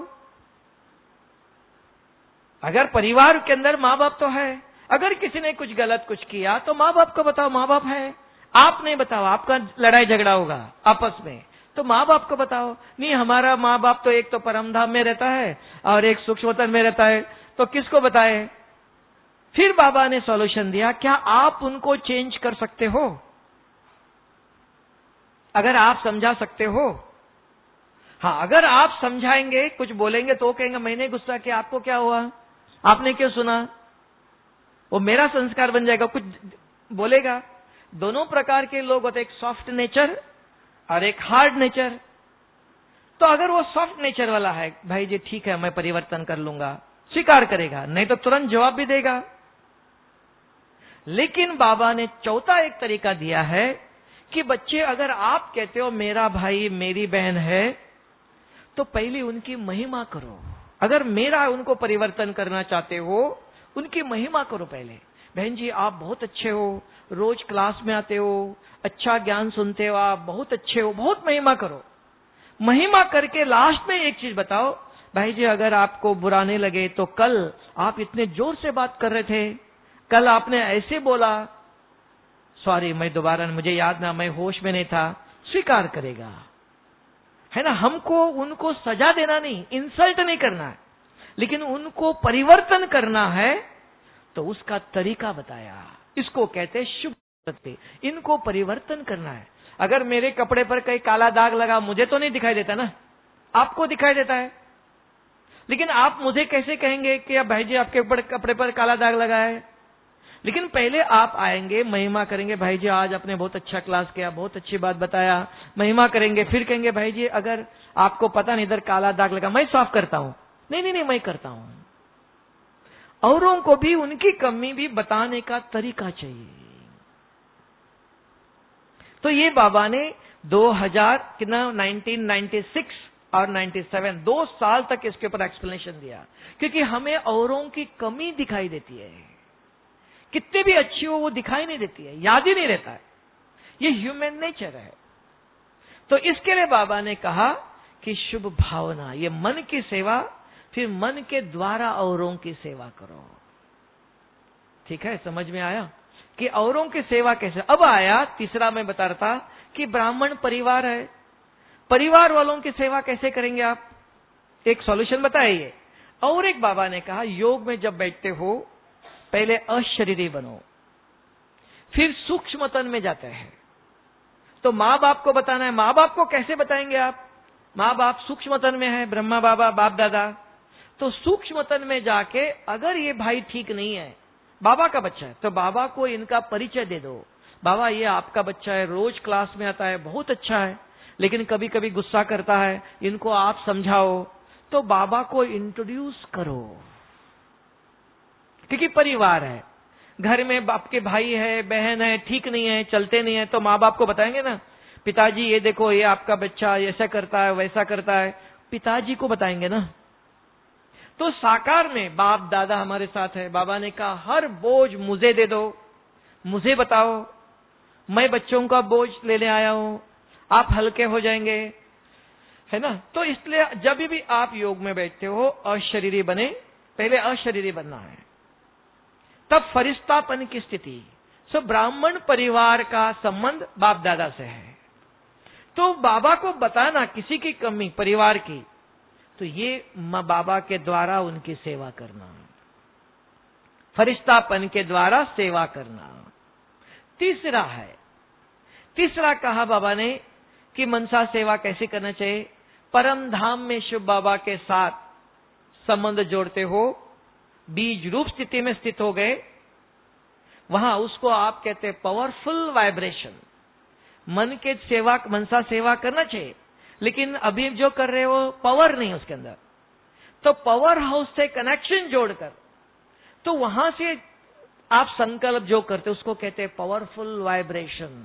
अगर परिवार के अंदर माँ बाप तो है, अगर किसी ने कुछ गलत कुछ किया तो माँ बाप को बताओ, माँ बाप है। आप नहीं बताओ, आपका लड़ाई झगड़ा होगा आपस में, तो माँ बाप को बताओ। नहीं, हमारा माँ बाप तो एक तो परमधाम में रहता है और एक सूक्ष्मतन में रहता है, तो किसको बताए? फिर बाबा ने सॉल्यूशन दिया, क्या आप उनको चेंज कर सकते हो? अगर आप समझा सकते हो, हाँ, अगर आप समझाएंगे, कुछ बोलेंगे तो कहेंगे मैंने गुस्सा किया, आपको क्या हुआ, आपने क्यों सुना, वो मेरा संस्कार बन जाएगा, कुछ बोलेगा। दोनों प्रकार के लोग होते, एक सॉफ्ट नेचर और एक हार्ड नेचर। तो अगर वो सॉफ्ट नेचर वाला है, भाई जी ठीक है मैं परिवर्तन कर लूंगा, स्वीकार करेगा, नहीं तो तुरंत जवाब भी देगा। लेकिन बाबा ने चौथा एक तरीका दिया है कि बच्चे, अगर आप कहते हो मेरा भाई मेरी बहन है, तो पहले उनकी महिमा करो। अगर मेरा उनको परिवर्तन करना चाहते हो, उनकी महिमा करो पहले। बहन जी आप बहुत अच्छे हो, रोज क्लास में आते हो, अच्छा ज्ञान सुनते हो, आप बहुत अच्छे हो, बहुत महिमा करो। महिमा करके लास्ट में एक चीज बताओ, भाई जी अगर आपको बुरा नहीं लगे तो कल आप इतने जोर से बात कर रहे थे, कल आपने ऐसे बोला, सॉरी मैं दोबारा, मुझे याद ना, मैं होश में नहीं था। स्वीकार करेगा, है ना। हमको उनको सजा देना नहीं, इंसल्ट नहीं करना है, लेकिन उनको परिवर्तन करना है तो उसका तरीका बताया। इसको कहते हैं शुभ सत्य। इनको परिवर्तन करना है। अगर मेरे कपड़े पर कहीं काला दाग लगा, मुझे तो नहीं दिखाई देता ना, आपको दिखाई देता है। लेकिन आप मुझे कैसे कहेंगे कि भाई जी आपके कपड़े पर काला दाग लगा है? लेकिन पहले आप आएंगे, महिमा करेंगे, भाई जी आज आपने बहुत अच्छा क्लास किया, बहुत अच्छी बात बताया, महिमा करेंगे। फिर कहेंगे भाई जी अगर आपको पता नहीं इधर काला दाग लगा, मैं साफ करता हूं। नहीं नहीं नहीं, मैं करता हूं। औरों को भी उनकी कमी भी बताने का तरीका चाहिए। तो ये बाबा ने 1996 और 97 2 साल तक इसके ऊपर एक्सप्लेनेशन दिया, क्योंकि हमें औरों की कमी दिखाई देती है। कितने भी अच्छी हो वो दिखाई नहीं देती है, याद ही नहीं रहता है। ये ह्यूमन नेचर है। तो इसके लिए बाबा ने कहा कि शुभ भावना, ये मन की सेवा, फिर मन के द्वारा औरों की सेवा करो। ठीक है, समझ में आया कि औरों की सेवा कैसे। अब आया तीसरा, मैं बता रहा था कि ब्राह्मण परिवार है, परिवार वालों की सेवा कैसे करेंगे आप? एक सॉल्यूशन बताया ये। और एक बाबा ने कहा, योग में जब बैठते हो पहले अशरीरी बनो, फिर सूक्ष्मतन में जाते हैं। तो माँ बाप को बताना है। माँ बाप को कैसे बताएंगे आप? माँ बाप सूक्ष्मतन में है, ब्रह्मा बाबा बाप दादा। तो सूक्ष्मतन में जाके अगर ये भाई ठीक नहीं है, बाबा का बच्चा है, तो बाबा को इनका परिचय दे दो। बाबा ये आपका बच्चा है, रोज क्लास में आता है, बहुत अच्छा है, लेकिन कभी कभी गुस्सा करता है, इनको आप समझाओ। तो बाबा को इंट्रोड्यूस करो, क्योंकि परिवार है, घर में बाप के भाई है, बहन है, ठीक नहीं है, चलते नहीं है, तो माँ बाप को बताएंगे ना, पिताजी ये देखो ये आपका बच्चा ऐसा करता है, वैसा करता है, पिताजी को बताएंगे ना। तो साकार में बाप दादा हमारे साथ है। बाबा ने कहा हर बोझ मुझे दे दो, मुझे बताओ, मैं बच्चों का बोझ लेने आया हूं, आप हल्के हो जाएंगे, है ना। तो इसलिए जब भी आप योग में बैठते हो अशरीरी बने, पहले अशरीरी बनना है, तब फरिश्तापन की स्थिति। सो ब्राह्मण परिवार का संबंध बाप दादा से है, तो बाबा को बताना किसी की कमी परिवार की, तो ये मां बाबा के द्वारा उनकी सेवा करना, फरिश्तापन के द्वारा सेवा करना। तीसरा है, तीसरा कहा बाबा ने कि मनसा सेवा कैसे करना चाहिए। परम धाम में शिव बाबा के साथ संबंध जोड़ते हो, बीज रूप स्थिति में स्थित हो गए, वहां उसको आप कहते हैं पावरफुल वाइब्रेशन। मन के सेवा, मनसा सेवा करना चाहिए, लेकिन अभी जो कर रहे हो पावर नहीं उसके अंदर। तो पावर हाउस से कनेक्शन जोड़कर, तो वहां से आप संकल्प जो करते उसको कहते हैं पावरफुल वाइब्रेशन।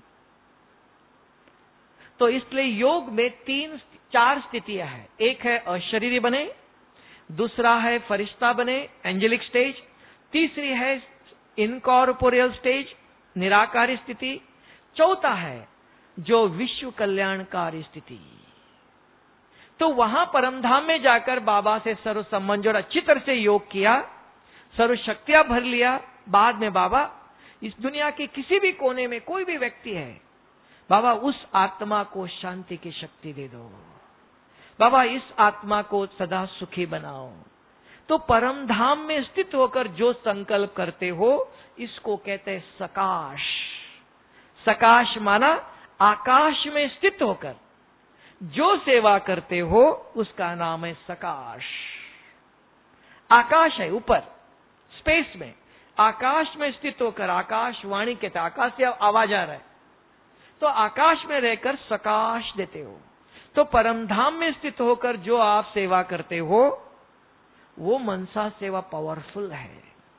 तो इसलिए योग में 4 स्थितियां हैं। एक है अशरीरी बने, दूसरा है फरिश्ता बने, एंजेलिक स्टेज, तीसरी है इनकॉर्पोरियल स्टेज, निराकारी स्थिति, चौथा है जो विश्व कल्याणकारी स्थिति। तो वहां परमधाम में जाकर बाबा से सर्व संबंध और अच्छी तरह से योग किया, सर्व शक्तियां भर लिया। बाद में बाबा इस दुनिया के किसी भी कोने में कोई भी व्यक्ति है, बाबा उस आत्मा को शांति की शक्ति दे दो, बाबा इस आत्मा को सदा सुखी बनाओ। तो परम धाम में स्थित होकर जो संकल्प करते हो, इसको कहते हैं सकाश। सकाश माना आकाश में स्थित होकर जो सेवा करते हो, उसका नाम है सकाश। आकाश है ऊपर, स्पेस में, आकाश में स्थित होकर, आकाशवाणी कहते हैं, आकाश से आवाज आ रहा है, तो आकाश में रहकर सकाश देते हो। तो परमधाम में स्थित होकर जो आप सेवा करते हो, वो मनसा सेवा पावरफुल है,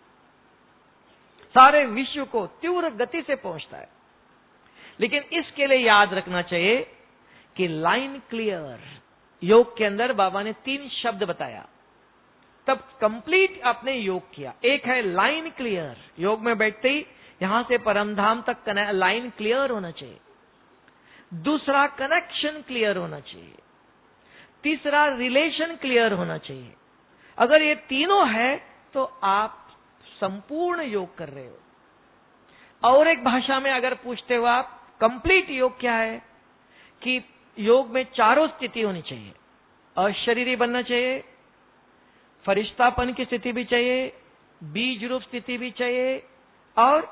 सारे विश्व को तीव्र गति से पहुंचता है। लेकिन इसके लिए याद रखना चाहिए कि लाइन क्लियर, योग के अंदर बाबा ने 3 शब्द बताया, तब कंप्लीट आपने योग किया। एक है लाइन क्लियर, योग में बैठते ही यहां से परमधाम तक लाइन क्लियर होना चाहिए। दूसरा कनेक्शन क्लियर होना चाहिए। तीसरा रिलेशन क्लियर होना चाहिए। अगर ये तीनों है तो आप संपूर्ण योग कर रहे हो। और एक भाषा में अगर पूछते हो आप, कंप्लीट योग क्या है, कि योग में चारों स्थिति होनी चाहिए। अशरीरी बनना चाहिए, फरिश्तापन की स्थिति भी चाहिए, बीज रूप स्थिति भी चाहिए, और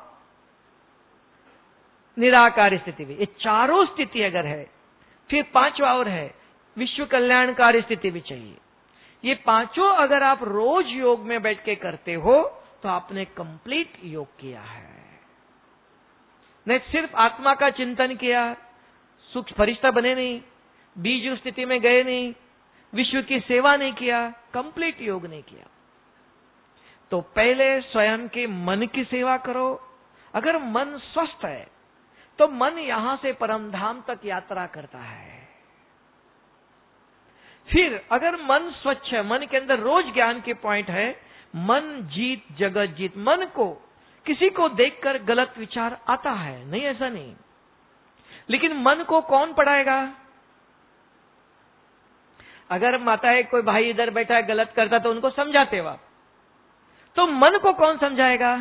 निराकारी स्थिति भी। ये चारों स्थिति अगर है, फिर 5वां और है विश्व कल्याणकारी स्थिति भी चाहिए। ये पांचों अगर आप रोज योग में बैठ के करते हो, तो आपने कंप्लीट योग किया है। नहीं सिर्फ आत्मा का चिंतन किया, सुख फरिश्ता बने नहीं, बीज रूप स्थिति में गए नहीं, विश्व की सेवा नहीं किया, कंप्लीट योग नहीं किया। तो पहले स्वयं के मन की सेवा करो। अगर मन स्वस्थ है तो मन यहां से परमधाम तक यात्रा करता है। फिर अगर मन स्वच्छ है, मन के अंदर रोज ज्ञान के पॉइंट है, मन जीत जगत जीत। मन को किसी को देखकर गलत विचार आता है, नहीं ऐसा नहीं, लेकिन मन को कौन पढ़ाएगा? अगर माता है कोई भाई इधर बैठा है गलत करता तो उनको समझाते हो आप, तो मन को कौन समझाएगा?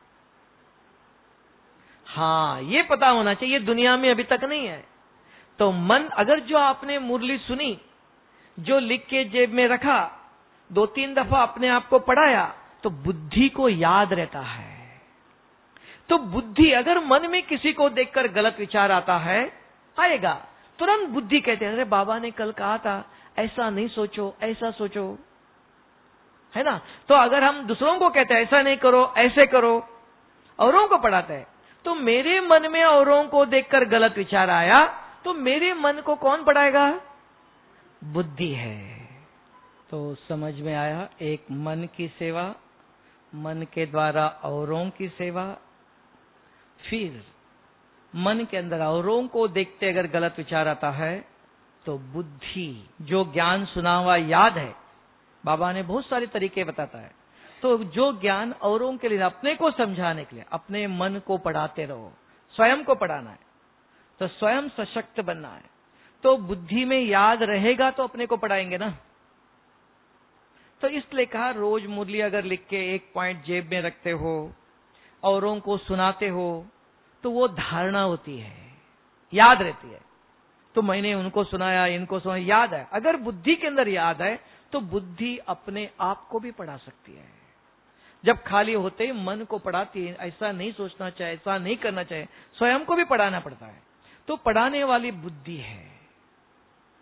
हाँ, ये पता होना चाहिए, दुनिया में अभी तक नहीं है। तो मन, अगर जो आपने मुरली सुनी, जो लिख के जेब में रखा, 2-3 दफा अपने आप को पढ़ाया, तो बुद्धि को याद रहता है। तो बुद्धि, अगर मन में किसी को देखकर गलत विचार आता है, आएगा, तुरंत बुद्धि कहते हैं अरे बाबा ने कल कहा था ऐसा नहीं सोचो, ऐसा सोचो, है ना। तो अगर हम दूसरों को कहते हैं ऐसा नहीं करो, ऐसे करो, औरों को पढ़ाते हैं, तो मेरे मन में औरों को देखकर गलत विचार आया, तो मेरे मन को कौन पढ़ाएगा? बुद्धि है। तो समझ में आया, एक मन की सेवा, मन के द्वारा औरों की सेवा, फिर मन के अंदर औरों को देखते अगर गलत विचार आता है तो बुद्धि, जो ज्ञान सुना हुआ याद है, बाबा ने बहुत सारे तरीके बताता है, तो जो ज्ञान औरों के लिए, अपने को समझाने के लिए अपने मन को पढ़ाते रहो। स्वयं को पढ़ाना है तो स्वयं सशक्त बनना है, तो बुद्धि में याद रहेगा तो अपने को पढ़ाएंगे ना। तो इसलिए कहा रोज मुरली अगर लिख के एक पॉइंट जेब में रखते हो, औरों को सुनाते हो, तो वो धारणा होती है, याद रहती है। तो मैंने उनको सुनाया, इनको सुनाया, याद है। अगर बुद्धि के अंदर याद है तो बुद्धि अपने आप को भी पढ़ा सकती है। जब खाली होते ही मन को पढ़ाती है, ऐसा नहीं सोचना चाहिए, ऐसा नहीं करना चाहिए, स्वयं को भी पढ़ाना पड़ता है। तो पढ़ाने वाली बुद्धि है।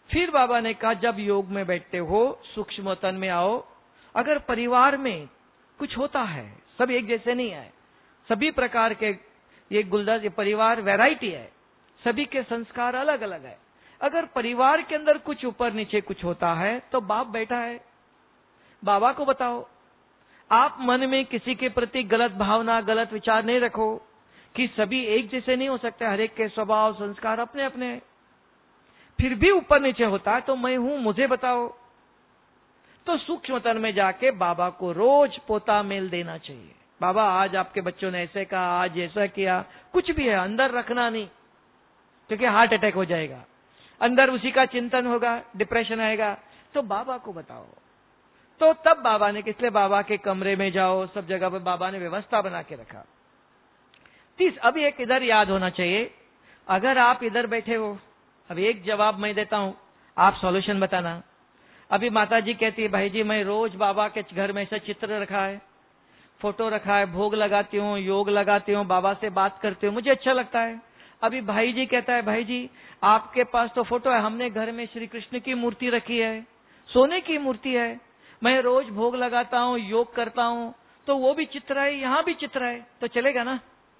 फिर बाबा ने कहा जब योग में बैठते हो सूक्ष्म तन में आओ। अगर परिवार में कुछ होता है, सब एक जैसे नहीं है, सभी प्रकार के ये गुलदस्ते, ये परिवार वैरायटी है, सभी के संस्कार अलग अलग है। अगर परिवार के अंदर कुछ ऊपर नीचे कुछ होता है तो बाप बैठा है, बाबा को बताओ। आप मन में किसी के प्रति गलत भावना गलत विचार नहीं रखो कि सभी एक जैसे नहीं हो सकते, हर एक के स्वभाव संस्कार अपने अपने हैं। फिर भी ऊपर नीचे होता है तो मैं हूं, मुझे बताओ। तो सूक्ष्म तन में जाके बाबा को रोज पोता मेल देना चाहिए। बाबा आज आपके बच्चों ने ऐसे कहा, आज ऐसा किया, कुछ भी है अंदर रखना नहीं, क्योंकि हार्ट अटैक हो जाएगा, अंदर उसी का चिंतन होगा, डिप्रेशन आएगा। तो बाबा को बताओ। तो तब बाबा ने, इसलिए बाबा के कमरे में जाओ, सब जगह पर बाबा ने व्यवस्था बना के रखा। अभी एक इधर याद होना चाहिए, अगर आप इधर बैठे हो, अब एक जवाब मैं देता हूं, आप सॉल्यूशन बताना। अभी माता जी कहती है भाई जी मैं रोज बाबा के घर में ऐसा चित्र रखा है, फोटो रखा है, भोग लगाती हूँ, योग लगाती हूँ, बाबा से बात करती हूँ, मुझे अच्छा लगता है। अभी भाई जी कहता है भाई जी आपके पास तो फोटो है, हमने घर में श्री कृष्ण की मूर्ति रखी है, सोने की मूर्ति है, मैं रोज भोग लगाता हूँ, योग करता हूँ, तो वो भी चित्र है, यहाँ भी चित्र है, तो चलेगा ना?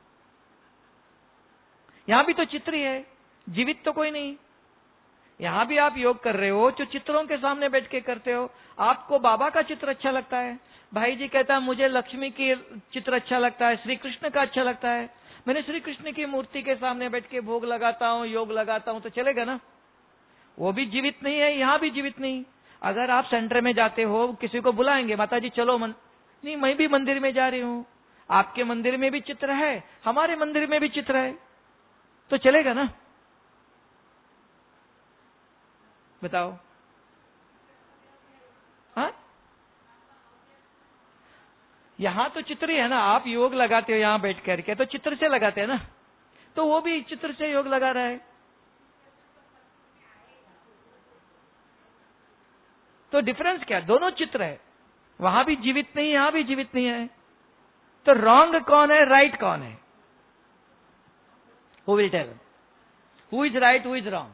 यहाँ भी तो चित्र ही है, जीवित तो कोई नहीं। यहाँ भी आप योग कर रहे हो, जो चित्रों के सामने बैठ के करते हो। आपको बाबा का चित्र अच्छा लगता है, भाई जी कहता है मुझे लक्ष्मी की चित्र अच्छा लगता है, श्री कृष्ण का अच्छा लगता है, मैंने श्री कृष्ण की मूर्ति के सामने बैठ के भोग लगाता हूँ, योग लगाता हूँ, तो चलेगा ना? वो भी जीवित नहीं है, यहाँ भी जीवित नहीं। अगर आप सेंटर में जाते हो, किसी को बुलाएंगे, माता जी चलो नहीं मैं भी मंदिर में जा रही हूँ, आपके मंदिर में भी चित्र है, हमारे मंदिर में भी चित्र है, तो चलेगा ना? बताओ। हाँ, यहां तो चित्र ही है ना, आप योग लगाते हो यहां बैठ करके, तो चित्र से लगाते हैं ना, तो वो भी चित्र से योग लगा रहा है, तो डिफरेंस क्या? दोनों चित्र है, वहां भी जीवित नहीं, यहां भी जीवित नहीं है। तो रॉन्ग कौन है, राइट कौन है? Who will tell? Who is right, who is wrong?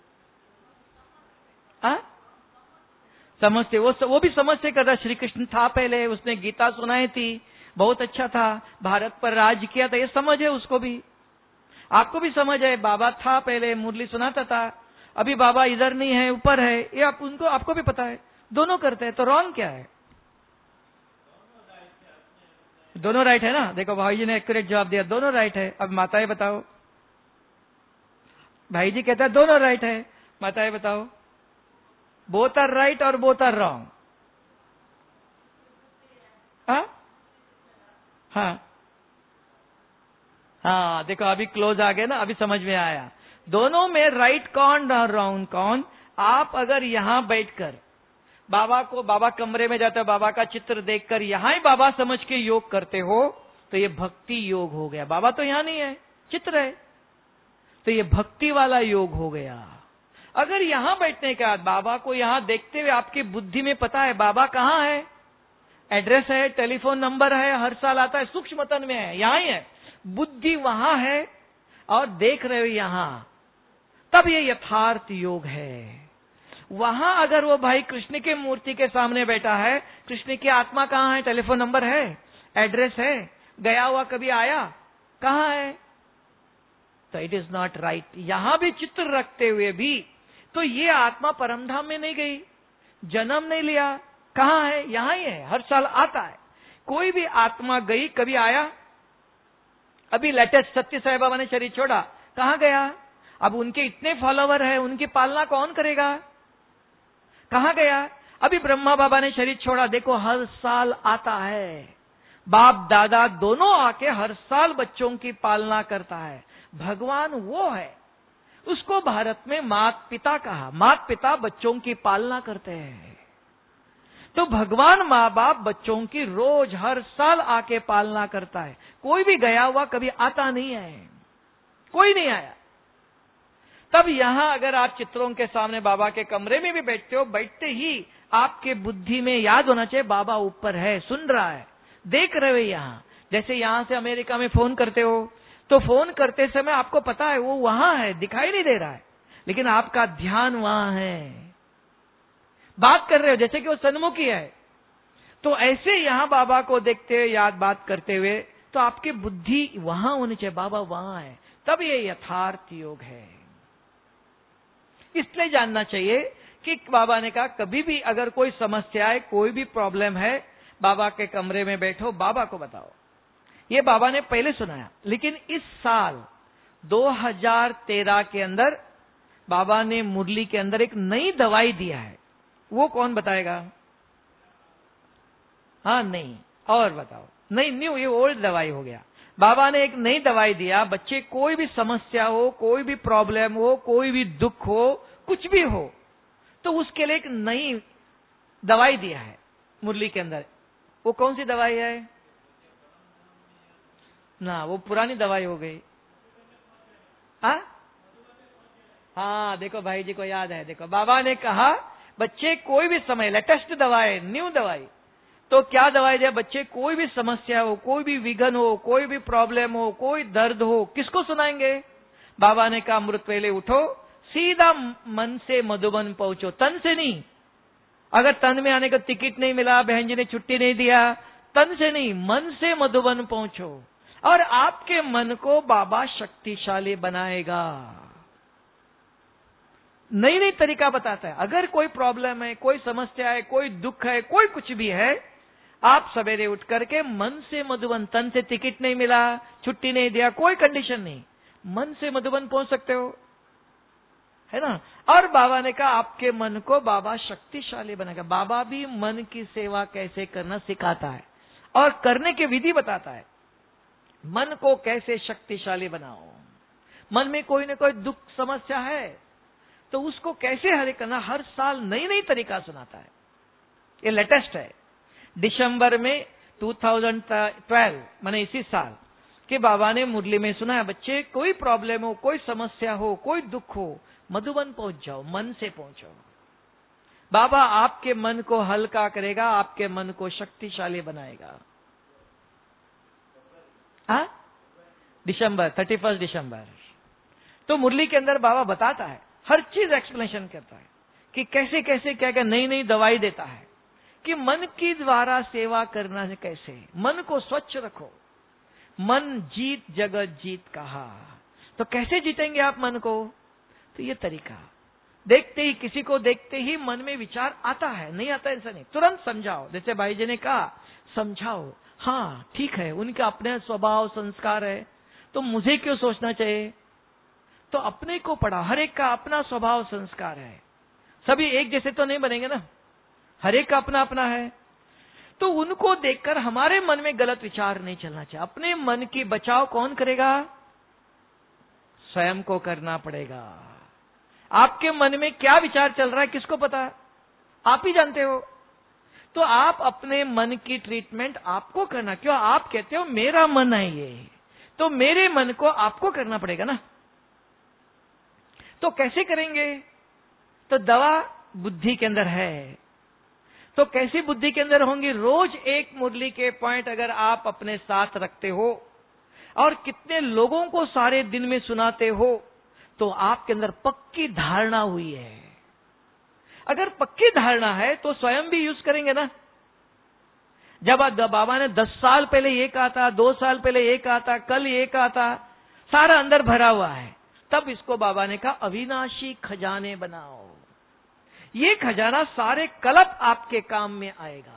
समझते, वो भी समझते कर रहा। श्री कृष्ण था पहले, उसने गीता सुनाई थी, बहुत अच्छा था, भारत पर राज किया था, ये समझ है उसको भी, आपको भी समझ है। बाबा था पहले, मुरली सुनाता था, अभी बाबा इधर नहीं है, ऊपर है, ये आपको भी पता है। दोनों करते हैं, तो रॉन्ग क्या है? दोनों राइट है ना? देखो भाई जी ने एक्यूरेट जवाब दिया, दोनों राइट है। अब माताएं बताओ। भाई जी कहता है दोनों राइट है, माताएं बताओ। बोथ आर राइट और बोथ आर रॉन्ग? हाँ, देखो अभी क्लोज आ गए ना, अभी समझ में आया। दोनों में राइट कौन और रॉन्ग कौन? आप अगर यहां बैठकर बाबा कमरे में जाते हो, बाबा का चित्र देखकर यहां ही बाबा समझ के योग करते हो, तो ये भक्ति योग हो गया। बाबा तो यहां नहीं है, चित्र है, तो ये भक्ति वाला योग हो गया। अगर यहां बैठने के बाद बाबा को यहां देखते हुए आपकी बुद्धि में पता है बाबा कहां है, एड्रेस है, टेलीफोन नंबर है, हर साल आता है, सूक्ष्म तन में है, यहां ही है, बुद्धि वहां है और देख रहे हो यहां, तब ये यथार्थ योग है। वहां अगर वो भाई कृष्ण की मूर्ति के सामने बैठा है, कृष्ण की आत्मा कहां है, टेलीफोन नंबर है, एड्रेस है, गया हुआ कभी आया, कहां है? तो इट इज नॉट राइट। यहां भी चित्र रखते हुए भी तो ये आत्मा परमधाम में नहीं गई, जन्म नहीं लिया, कहां है? यहां ही है, हर साल आता है। कोई भी आत्मा गई, कभी आया? अभी लेटेस्ट सत्य साई बाबा ने शरीर छोड़ा, कहां गया? अब उनके इतने फॉलोवर है, उनकी पालना कौन करेगा? कहां गया? अभी ब्रह्मा बाबा ने शरीर छोड़ा, देखो हर साल आता है, बाप दादा दोनों आके हर साल बच्चों की पालना करता है। भगवान वो है, उसको भारत में मात पिता कहा। मात पिता बच्चों की पालना करते हैं, तो भगवान माँ बाप बच्चों की रोज हर साल आके पालना करता है। कोई भी गया हुआ कभी आता नहीं है, कोई नहीं आया। तब यहां अगर आप चित्रों के सामने बाबा के कमरे में भी बैठते हो, बैठते ही आपके बुद्धि में याद होना चाहिए बाबा ऊपर है, सुन रहा है, देख रहे हो। यहां जैसे यहां से अमेरिका में फोन करते हो, तो फोन करते समय आपको पता है वो वहां है, दिखाई नहीं दे रहा है, लेकिन आपका ध्यान वहां है, बात कर रहे हो जैसे कि वो सन्मुखी है। तो ऐसे यहां बाबा को देखते हुए, याद बात करते हुए, तो आपकी बुद्धि वहां होनी चाहिए, बाबा वहां है, तब ये यथार्थ योग है। इसलिए जानना चाहिए कि बाबा ने कहा कभी भी अगर कोई समस्या है, कोई भी प्रॉब्लम है, बाबा के कमरे में बैठो, बाबा को बताओ। ये बाबा ने पहले सुनाया, लेकिन इस साल 2013 के अंदर बाबा ने मुरली के अंदर एक नई दवाई दिया है। वो कौन बताएगा? हाँ, नहीं, और बताओ। नहीं, न्यू, ये ओल्ड दवाई हो गया। बाबा ने एक नई दवाई दिया, बच्चे कोई भी समस्या हो, कोई भी प्रॉब्लम हो, कोई भी दुख हो, कुछ भी हो, तो उसके लिए एक नई दवाई दिया है मुरली के अंदर। वो कौन सी दवाई है ना? वो पुरानी दवाई हो गई। हाँ, देखो भाई जी को याद है। देखो, बाबा ने कहा बच्चे कोई भी समय, लेटेस्ट दवाई, न्यू दवाई। तो क्या दवाई दिया? बच्चे कोई भी समस्या हो, कोई भी विघन हो, कोई भी प्रॉब्लम हो, कोई दर्द हो, किसको सुनाएंगे? बाबा ने कहा अमृत वेले उठो, सीधा मन से मधुबन पहुंचो, तन से नहीं। अगर तन में आने का टिकट नहीं मिला, बहन जी ने छुट्टी नहीं दिया, तन से नहीं, मन से मधुबन पहुंचो, और आपके मन को बाबा शक्तिशाली बनाएगा। नई नई तरीका बताता है। अगर कोई प्रॉब्लम है, कोई समस्या है, कोई दुख है, कोई कुछ भी है, आप सवेरे उठ करके मन से मधुबन, तन से टिकट नहीं मिला, छुट्टी नहीं दिया, कोई कंडीशन नहीं, मन से मधुबन पहुंच सकते हो, है ना? और बाबा ने कहा आपके मन को बाबा शक्तिशाली बनाएगा। बाबा भी मन की सेवा कैसे करना सिखाता है और करने की विधि बताता है। मन को कैसे शक्तिशाली बनाओ, मन में कोई न कोई दुख समस्या है तो उसको कैसे हल करना, हर साल नई नई तरीका सुनाता है। ये लेटेस्ट है। दिसंबर में 2012 माने इसी साल के बाबा ने मुरली में सुनाया, बच्चे कोई प्रॉब्लम हो, कोई समस्या हो, कोई दुख हो, मधुबन पहुंच जाओ, मन से पहुंचो। बाबा आपके मन को हल्का करेगा, आपके मन को शक्तिशाली बनाएगा। हाँ, दिसंबर 31 दिसंबर। तो मुरली के अंदर बाबा बताता है, हर चीज एक्सप्लेनेशन करता है कि कैसे कैसे क्या क्या नई नई दवाई देता है कि मन की द्वारा सेवा करना है कैसे। मन को स्वच्छ रखो, मन जीत जगत जीत कहा। तो कैसे जीतेंगे आप मन को? तो ये तरीका, देखते ही, किसी को देखते ही मन में विचार आता है, नहीं आता ऐसा नहीं, तुरंत समझाओ। जैसे भाई जी ने कहा समझाओ, हाँ ठीक है, उनका अपने स्वभाव संस्कार है, तो मुझे क्यों सोचना चाहिए? तो अपने को पढ़ा, हर एक का अपना स्वभाव संस्कार है, सभी एक जैसे तो नहीं बनेंगे ना, हर एक का अपना अपना है। तो उनको देखकर हमारे मन में गलत विचार नहीं चलना चाहिए। अपने मन की बचाव कौन करेगा? स्वयं को करना पड़ेगा। आपके मन में क्या विचार चल रहा है किसको पता? आप ही जानते हो। तो आप अपने मन की ट्रीटमेंट आपको करना। क्यों? आप कहते हो मेरा मन है ये, तो मेरे मन को आपको करना पड़ेगा ना। तो कैसे करेंगे? तो दवा बुद्धि के अंदर है। तो कैसी बुद्धि के अंदर होंगी? रोज एक मुरली के पॉइंट अगर आप अपने साथ रखते हो और कितने लोगों को सारे दिन में सुनाते हो, तो आपके अंदर पक्की धारणा हुई है। अगर पक्की धारणा है तो स्वयं भी यूज करेंगे ना। जब बाबा ने 10 साल पहले ये कहा था, 2 साल पहले ये कहा था, कल ये कहा था, सारा अंदर भरा हुआ है। तब इसको बाबा ने कहा अविनाशी खजाने बनाओ। ये खजाना सारे कल्प आपके काम में आएगा।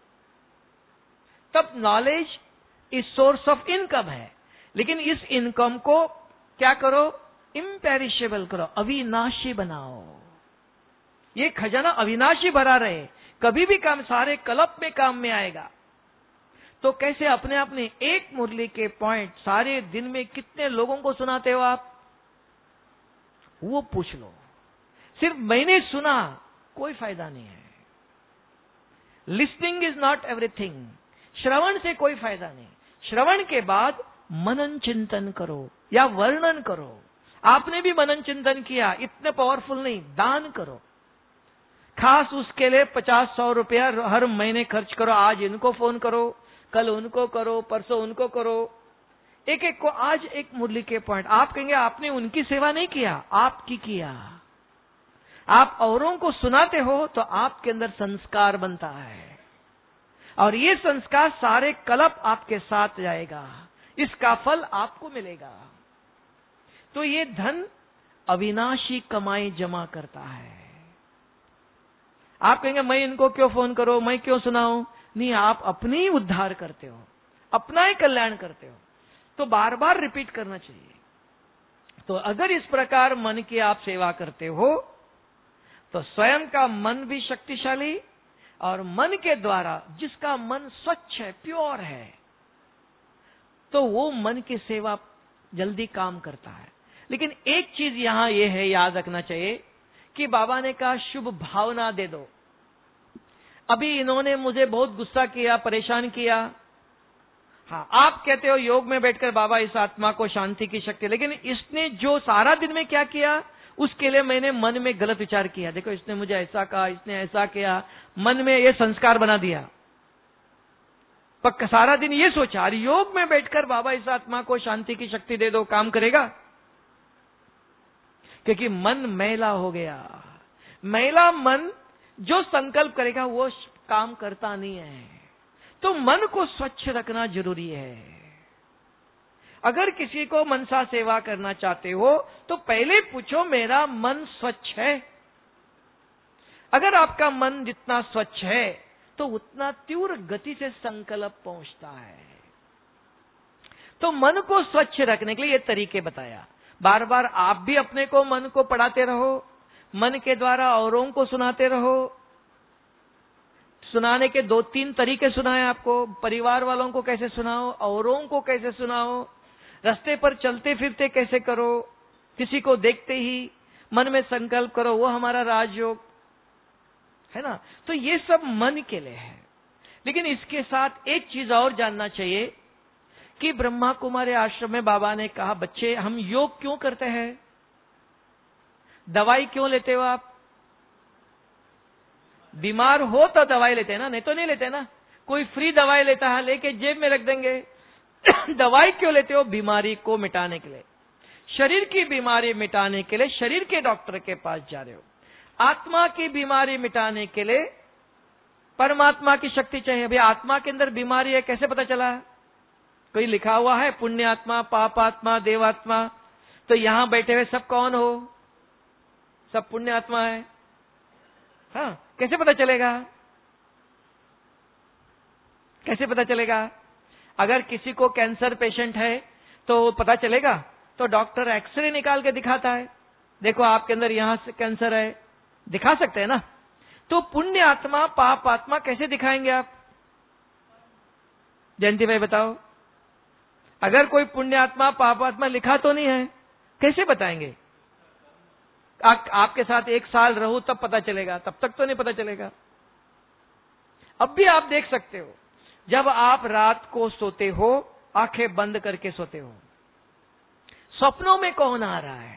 तब नॉलेज इस सोर्स ऑफ इनकम है, लेकिन इस इनकम को क्या करो? इम्पेरिशेबल करो, अविनाशी बनाओ। ये खजाना अविनाशी भरा रहे, कभी भी काम, सारे कल्प में काम में आएगा। तो कैसे? अपने अपने एक मुरली के पॉइंट सारे दिन में कितने लोगों को सुनाते हो आप, वो पूछ लो। सिर्फ मैंने सुना कोई फायदा नहीं है। Listening is not everything. श्रवण से कोई फायदा नहीं। श्रवण के बाद मनन चिंतन करो या वर्णन करो। आपने भी मनन चिंतन किया, इतने पावरफुल नहीं, दान करो। खास उसके लिए 50-100 रुपया हर महीने खर्च करो। आज इनको फोन करो, कल उनको करो, परसों उनको करो। एक एक को आज एक मुरली के पॉइंट। आप कहेंगे आपने उनकी सेवा नहीं किया, आपकी किया। आप औरों को सुनाते हो तो आपके अंदर संस्कार बनता है, और ये संस्कार सारे कल्प आपके साथ जाएगा, इसका फल आपको मिलेगा। तो ये धन अविनाशी कमाई जमा करता है। आप कहेंगे मैं इनको क्यों फोन करो, मैं क्यों सुनाऊं? नहीं, आप अपने ही उद्धार करते हो, अपना ही कल्याण करते हो, तो बार बार रिपीट करना चाहिए। तो अगर इस प्रकार मन की आप सेवा करते हो तो स्वयं का मन भी शक्तिशाली, और मन के द्वारा जिसका मन स्वच्छ है, प्योर है, तो वो मन की सेवा जल्दी काम करता है। लेकिन एक चीज यहां ये है, याद रखना चाहिए कि बाबा ने कहा शुभ भावना दे दो। अभी इन्होंने मुझे बहुत गुस्सा किया, परेशान किया। हाँ, आप कहते हो योग में बैठकर बाबा इस आत्मा को शांति की शक्ति, लेकिन इसने जो सारा दिन में क्या किया, उसके लिए मैंने मन में गलत विचार किया। देखो इसने मुझे ऐसा कहा, इसने ऐसा किया, मन में ये संस्कार बना दिया। पक्का सारा दिन ये सोचा, अरे योग में बैठकर बाबा इस आत्मा को शांति की शक्ति दे दो, काम करेगा? क्योंकि मन मैला हो गया। मैला मन जो संकल्प करेगा वो काम करता नहीं है। तो मन को स्वच्छ रखना जरूरी है। अगर किसी को मनसा सेवा करना चाहते हो तो पहले पूछो मेरा मन स्वच्छ है? अगर आपका मन जितना स्वच्छ है तो उतना तीव्र गति से संकल्प पहुंचता है। तो मन को स्वच्छ रखने के लिए ये तरीके बताया। बार बार आप भी अपने को मन को पढ़ाते रहो, मन के द्वारा औरों को सुनाते रहो। सुनाने के 2-3 तरीके सुनाए आपको। परिवार वालों को कैसे सुनाओ, औरों को कैसे सुनाओ, रास्ते पर चलते फिरते कैसे करो, किसी को देखते ही मन में संकल्प करो, वो हमारा राजयोग है ना। तो ये सब मन के लिए है। लेकिन इसके साथ एक चीज और जानना चाहिए कि ब्रह्मा कुमारी आश्रम में बाबा ने कहा, बच्चे हम योग क्यों करते हैं? दवाई क्यों लेते हो आप? बीमार हो तो दवाई लेते हैं ना, नहीं तो नहीं लेते ना। कोई फ्री दवाई लेता है, लेके जेब में रख देंगे। दवाई क्यों लेते हो? बीमारी को मिटाने के लिए, शरीर की बीमारी मिटाने के लिए शरीर के डॉक्टर के पास जा रहे हो। आत्मा की बीमारी मिटाने के लिए परमात्मा की शक्ति चाहिए। अभी आत्मा के अंदर बीमारी है, कैसे पता चला? कोई लिखा हुआ है पुण्यात्मा, पापात्मा, देवात्मा? तो यहां बैठे हुए सब कौन हो? सब पुण्यात्मा है। हाँ, कैसे पता चलेगा? कैसे पता चलेगा? अगर किसी को कैंसर पेशेंट है तो पता चलेगा, तो डॉक्टर एक्सरे निकाल के दिखाता है, देखो आपके अंदर यहां से कैंसर है, दिखा सकते हैं ना। तो पुण्य आत्मा, पाप आत्मा कैसे दिखाएंगे आप? जयंती भाई बताओ, अगर कोई पुण्य आत्मा पाप आत्मा लिखा तो नहीं है, कैसे बताएंगे? आपके साथ 1 साल रहूं तब पता चलेगा, तब तक तो नहीं पता चलेगा। अब भी आप देख सकते हो, जब आप रात को सोते हो, आंखें बंद करके सोते हो, स्वप्नों में कौन आ रहा है?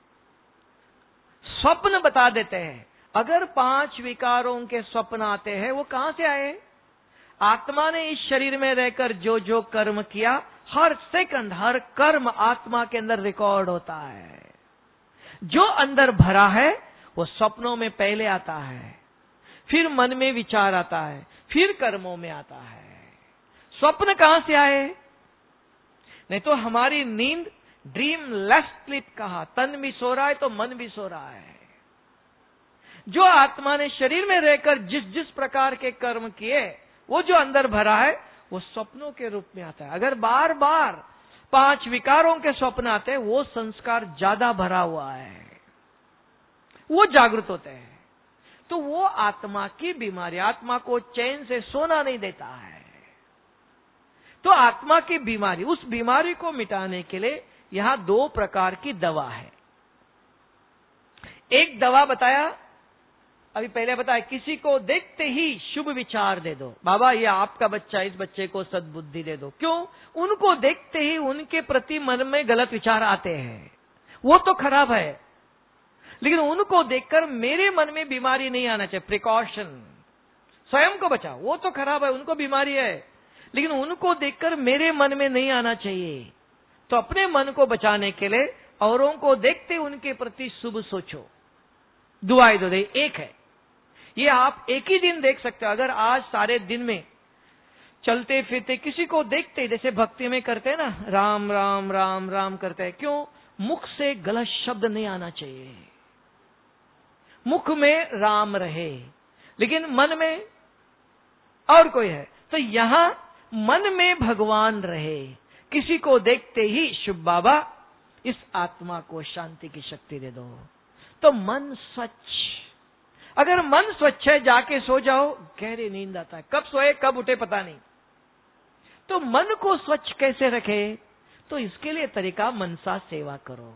स्वप्न बता देते हैं। अगर 5 विकारों के स्वप्न आते हैं, वो कहां से आए? आत्मा ने इस शरीर में रहकर जो जो कर्म किया, हर सेकंड हर कर्म आत्मा के अंदर रिकॉर्ड होता है। जो अंदर भरा है वो स्वप्नों में पहले आता है, फिर मन में विचार आता है, फिर कर्मों में आता है। स्वप्न कहां से आए? नहीं तो हमारी नींद ड्रीम लेस स्लीप कहा, तन भी सो रहा है तो मन भी सो रहा है। जो आत्मा ने शरीर में रहकर जिस जिस प्रकार के कर्म किए, वो जो अंदर भरा है वो स्वप्नों के रूप में आता है। अगर बार बार 5 विकारों के स्वप्न आते हैं, वो संस्कार ज्यादा भरा हुआ है, वो जागृत होते हैं। तो वो आत्मा की बीमारी, आत्मा को चैन से सोना नहीं देता है। तो आत्मा की बीमारी, उस बीमारी को मिटाने के लिए यहां 2 प्रकार की दवा है। एक दवा बताया, अभी पहले बताया, किसी को देखते ही शुभ विचार दे दो। बाबा ये आपका बच्चा, इस बच्चे को सद्बुद्धि दे दो। क्यों? उनको देखते ही उनके प्रति मन में गलत विचार आते हैं, वो तो खराब है। लेकिन उनको देखकर मेरे मन में बीमारी नहीं आना चाहिए। प्रिकॉशन, स्वयं को बचाओ। वो तो खराब है, उनको बीमारी है, लेकिन उनको देखकर मेरे मन में नहीं आना चाहिए। तो अपने मन को बचाने के लिए औरों को देखते उनके प्रति शुभ सोचो। दुआएं दो दे एक है, ये आप एक ही दिन देख सकते हो। अगर आज सारे दिन में चलते फिरते किसी को देखते, जैसे भक्ति में करते हैं ना, राम राम राम राम करते हैं, क्यों? मुख से गलत शब्द नहीं आना चाहिए, मुख में राम रहे, लेकिन मन में और कोई है। तो यहां मन में भगवान रहे, किसी को देखते ही शुभ बाबा इस आत्मा को शांति की शक्ति दे दो। तो मन स्वच्छ, अगर मन स्वच्छ है जाके सो जाओ, गहरी नींद आता है, कब सोए कब उठे पता नहीं। तो मन को स्वच्छ कैसे रखे? तो इसके लिए तरीका मनसा सेवा करो।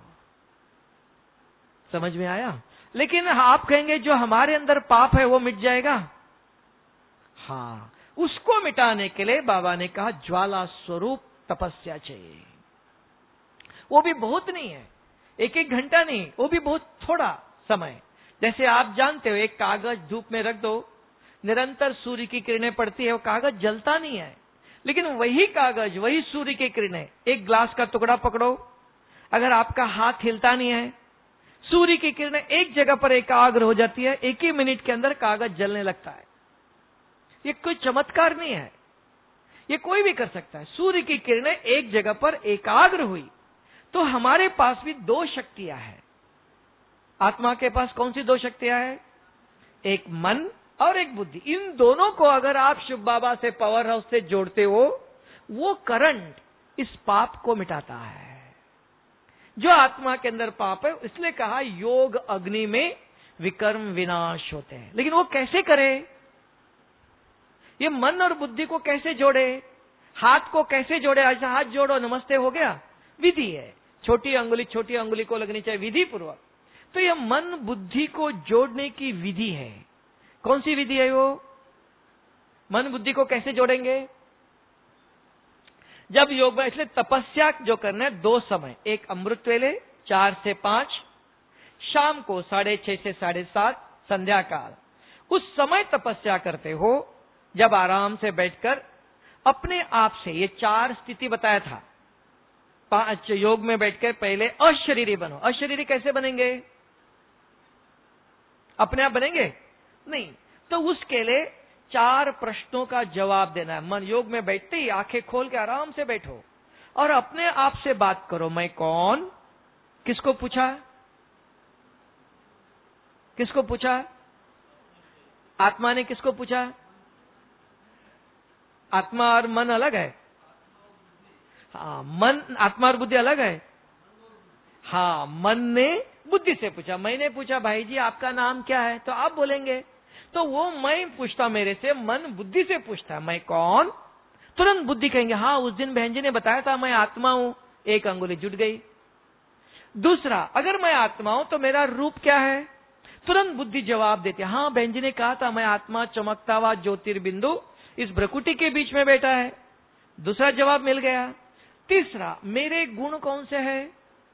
समझ में आया? लेकिन आप कहेंगे जो हमारे अंदर पाप है वो मिट जाएगा। हाँ, उसको मिटाने के लिए बाबा ने कहा ज्वाला स्वरूप तपस्या चाहिए। वो भी बहुत नहीं है, एक एक घंटा नहीं, वो भी बहुत थोड़ा समय। जैसे आप जानते हो, एक कागज धूप में रख दो, निरंतर सूर्य की किरणें पड़ती है, वो कागज जलता नहीं है। लेकिन वही कागज, वही सूर्य की किरणें, एक ग्लास का टुकड़ा पकड़ो, अगर आपका हाथ हिलता नहीं है, सूर्य की किरणें एक जगह पर एकाग्र हो जाती है, एक ही मिनट के अंदर कागज जलने लगता है। ये कोई चमत्कार नहीं है, ये कोई भी कर सकता है। सूर्य की किरणें एक जगह पर एकाग्र हुई। तो हमारे पास भी दो शक्तियां हैं। आत्मा के पास कौन सी दो शक्तियां हैं? एक मन और एक बुद्धि। इन दोनों को अगर आप शिव बाबा से, पावर हाउस से जोड़ते हो, वो करंट इस पाप को मिटाता है जो आत्मा के अंदर पाप है। इसलिए कहा योग अग्नि में विकर्म विनाश होते हैं। लेकिन वो कैसे करे? ये मन और बुद्धि को कैसे जोड़े? हाथ को कैसे जोड़े? ऐसा हाथ जोड़ो नमस्ते हो गया, विधि है। छोटी अंगुली को लगनी चाहिए विधि पूर्वक। तो यह मन बुद्धि को जोड़ने की विधि है। कौन सी विधि है वो? मन बुद्धि को कैसे जोड़ेंगे? जब योग में, इसलिए तपस्या जो करना है दो समय, एक अमृत वेले 4 से 5, शाम को 6:30 से 7:30 संध्या काल। उस समय तपस्या करते हो जब आराम से बैठकर अपने आप से, ये 4 स्थिति बताया था। 5 योग में बैठकर पहले अशरीरी बनो। अशरीरी कैसे बनेंगे? अपने आप बनेंगे नहीं। तो उसके लिए 4 प्रश्नों का जवाब देना है। मन योग में बैठते ही आंखें खोल के आराम से बैठो और अपने आप से बात करो, मैं कौन? किसको पूछा? किसको पूछा? आत्मा ने किसको पूछा? आत्मा और मन अलग है। हाँ, मन, आत्मा और बुद्धि अलग है। हाँ, मन ने बुद्धि से पूछा। मैंने पूछा भाई जी आपका नाम क्या है, तो आप बोलेंगे। तो वो मैं पूछता मेरे से, मन बुद्धि से पूछता मैं कौन? तुरंत बुद्धि कहेंगे हाँ उस दिन बहन जी ने बताया था मैं आत्मा हूं, एक अंगुली जुट गई। दूसरा, अगर मैं आत्मा हूं तो मेरा रूप क्या है? तुरंत बुद्धि जवाब देती है हाँ बहन जी ने कहा था मैं आत्मा चमकता हुआ ज्योतिर्बिंदु इस भ्रकुटी के बीच में बैठा है। दूसरा जवाब मिल गया। तीसरा, मेरे गुण कौन से हैं?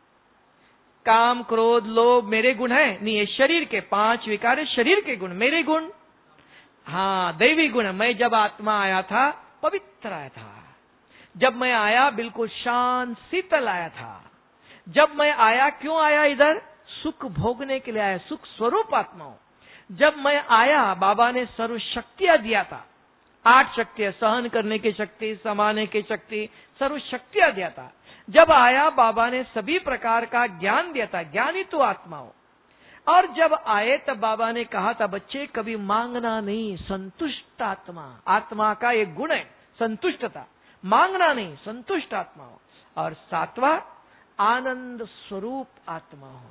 काम क्रोध लोभ मेरे गुण है? नहीं, ये शरीर के 5 विकार है, शरीर के गुण मेरे गुण। हाँ, दैवी गुण। मैं जब आत्मा आया था पवित्र आया था, जब मैं आया बिल्कुल शांत शीतल आया था। जब मैं आया, क्यों आया इधर? सुख भोगने के लिए आया, सुख स्वरूप आत्मा हूं। जब मैं आया बाबा ने सर्व शक्तियां दिया था, 8 शक्तियां, सहन करने की शक्ति, समाने की शक्ति, सर्व शक्तियां दिया था। जब आया बाबा ने सभी प्रकार का ज्ञान दिया था, ज्ञानी तो आत्मा हो। और जब आए तब बाबा ने कहा था बच्चे कभी मांगना नहीं, संतुष्ट आत्मा। आत्मा का एक गुण है संतुष्टता, मांगना नहीं, संतुष्ट आत्मा हो। और 7वां, आनंद स्वरूप आत्मा हो।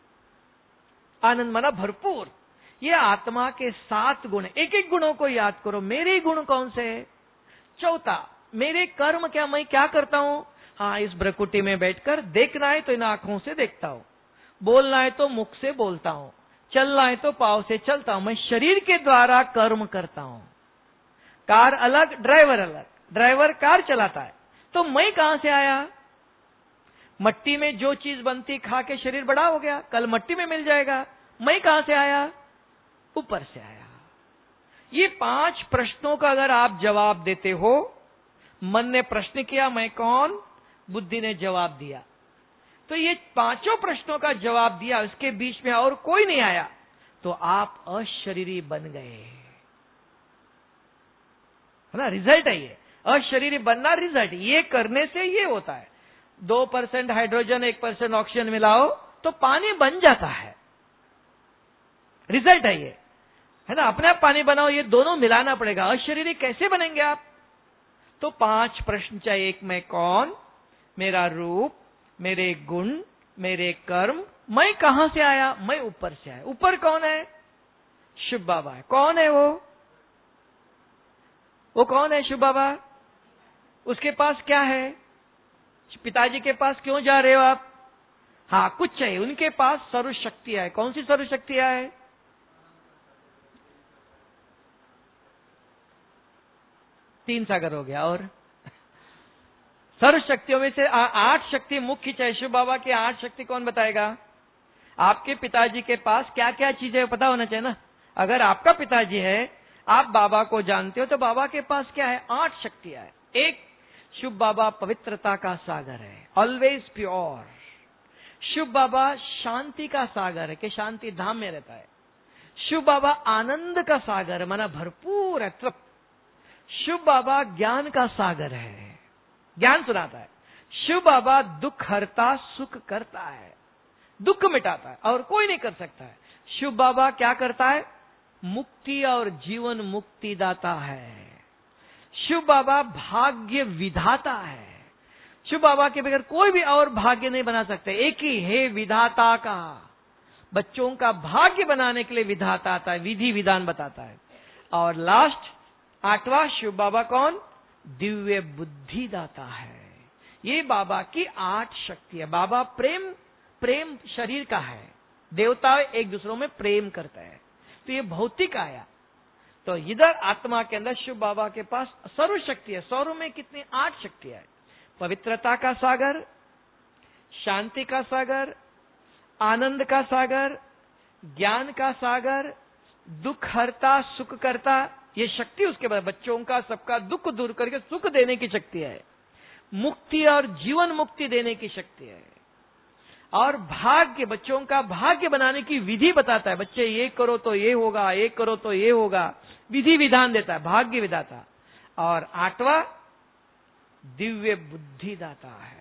आनंद माना भरपूर। ये आत्मा के 7 गुण, एक एक गुणों को याद करो। मेरे गुण कौन से है? चौथा, मेरे कर्म क्या, मैं क्या करता हूं? हाँ, इस भ्रकुटी में बैठकर देखना है तो इन आंखों से देखता हूं, बोलना है तो मुख से बोलता हूं, चलना है तो पांव से चलता हूं। मैं शरीर के द्वारा कर्म करता हूं। कार अलग, ड्राइवर अलग। ड्राइवर कार चलाता है, तो मैं कहां से आया? मट्टी में जो चीज बनती खा के शरीर बड़ा हो गया, कल मट्टी में मिल जाएगा। मैं कहां से आया? ऊपर से आया। ये 5 प्रश्नों का अगर आप जवाब देते हो, मन ने प्रश्न किया मैं कौन, बुद्धि ने जवाब दिया। तो ये पांचों प्रश्नों का जवाब दिया, उसके बीच में और कोई नहीं आया, तो आप अशरीरी बन गए, है ना। रिजल्ट है ये, अशरीरी बनना रिजल्ट। ये करने से ये होता है, 2% हाइड्रोजन 1% ऑक्सीजन मिलाओ तो पानी बन जाता है, रिजल्ट है ये, है ना। अपने आप पानी बनाओ, ये दोनों मिलाना पड़ेगा। अशरीरी कैसे बनेंगे आप? तो 5 प्रश्न चाहिए। एक, मैं कौन, मेरा रूप, मेरे गुण, मेरे कर्म, मैं कहां से आया, मैं ऊपर से आया। ऊपर कौन है? शिव बाबा है। कौन है वो कौन है? शिव बाबा। उसके पास क्या है? पिताजी के पास क्यों जा रहे हो आप? हाँ, कुछ चाहिए। उनके पास सर्वशक्तियां है। कौन सी सर्वशक्तियां है? तीन सागर हो गया। और सर्व शक्तियों में से 8 शक्ति मुख्य चाहिए। शिव बाबा की 8 शक्ति कौन बताएगा? आपके पिताजी के पास क्या क्या चीजें पता होना चाहिए ना। अगर आपका पिताजी है, आप बाबा को जानते हो, तो बाबा के पास क्या है? 8 शक्तियां है। एक, शिव बाबा पवित्रता का सागर है, ऑलवेज प्योर। शिव बाबा शांति का सागर है, कि शांति धाम में रहता है। शिव बाबा आनंद का सागर है, माना भरपूर है, तृप्त। शिव बाबा ज्ञान का सागर है, ज्ञान सुनाता है। शिव बाबा दुख हरता, सुख करता है, दुख मिटाता है, और कोई नहीं कर सकता है। शिव बाबा क्या करता है? मुक्ति और जीवन मुक्ति दाता है। शिव बाबा भाग्य विधाता है। शिव बाबा के बगैर कोई भी और भाग्य नहीं बना सकते। एक ही है विधाता का। बच्चों का भाग्य बनाने के लिए विधाता आता है, विधि विधान बताता है। और लास्ट 8वां, शिव बाबा कौन? दिव्य बुद्धि दाता है। ये बाबा की 8 शक्ति है। बाबा प्रेम शरीर का है। देवता एक दूसरों में प्रेम करते हैं, तो ये भौतिक आया। तो इधर आत्मा के अंदर शिव बाबा के पास सर्व शक्ति है। सौरों में कितनी? 8 शक्तियां है। पवित्रता का सागर, शांति का सागर, आनंद का सागर, ज्ञान का सागर, दुख हरता, सुख करता, ये शक्ति उसके बाद बच्चों का सबका दुख दूर करके सुख देने की शक्ति है। मुक्ति और जीवन मुक्ति देने की शक्ति है। और भाग्य, बच्चों का भाग्य बनाने की विधि बताता है। बच्चे ये करो तो ये होगा, ये करो तो ये होगा, विधि विधान देता है, भाग्य विधाता। और 8वां, दिव्य बुद्धि दाता है।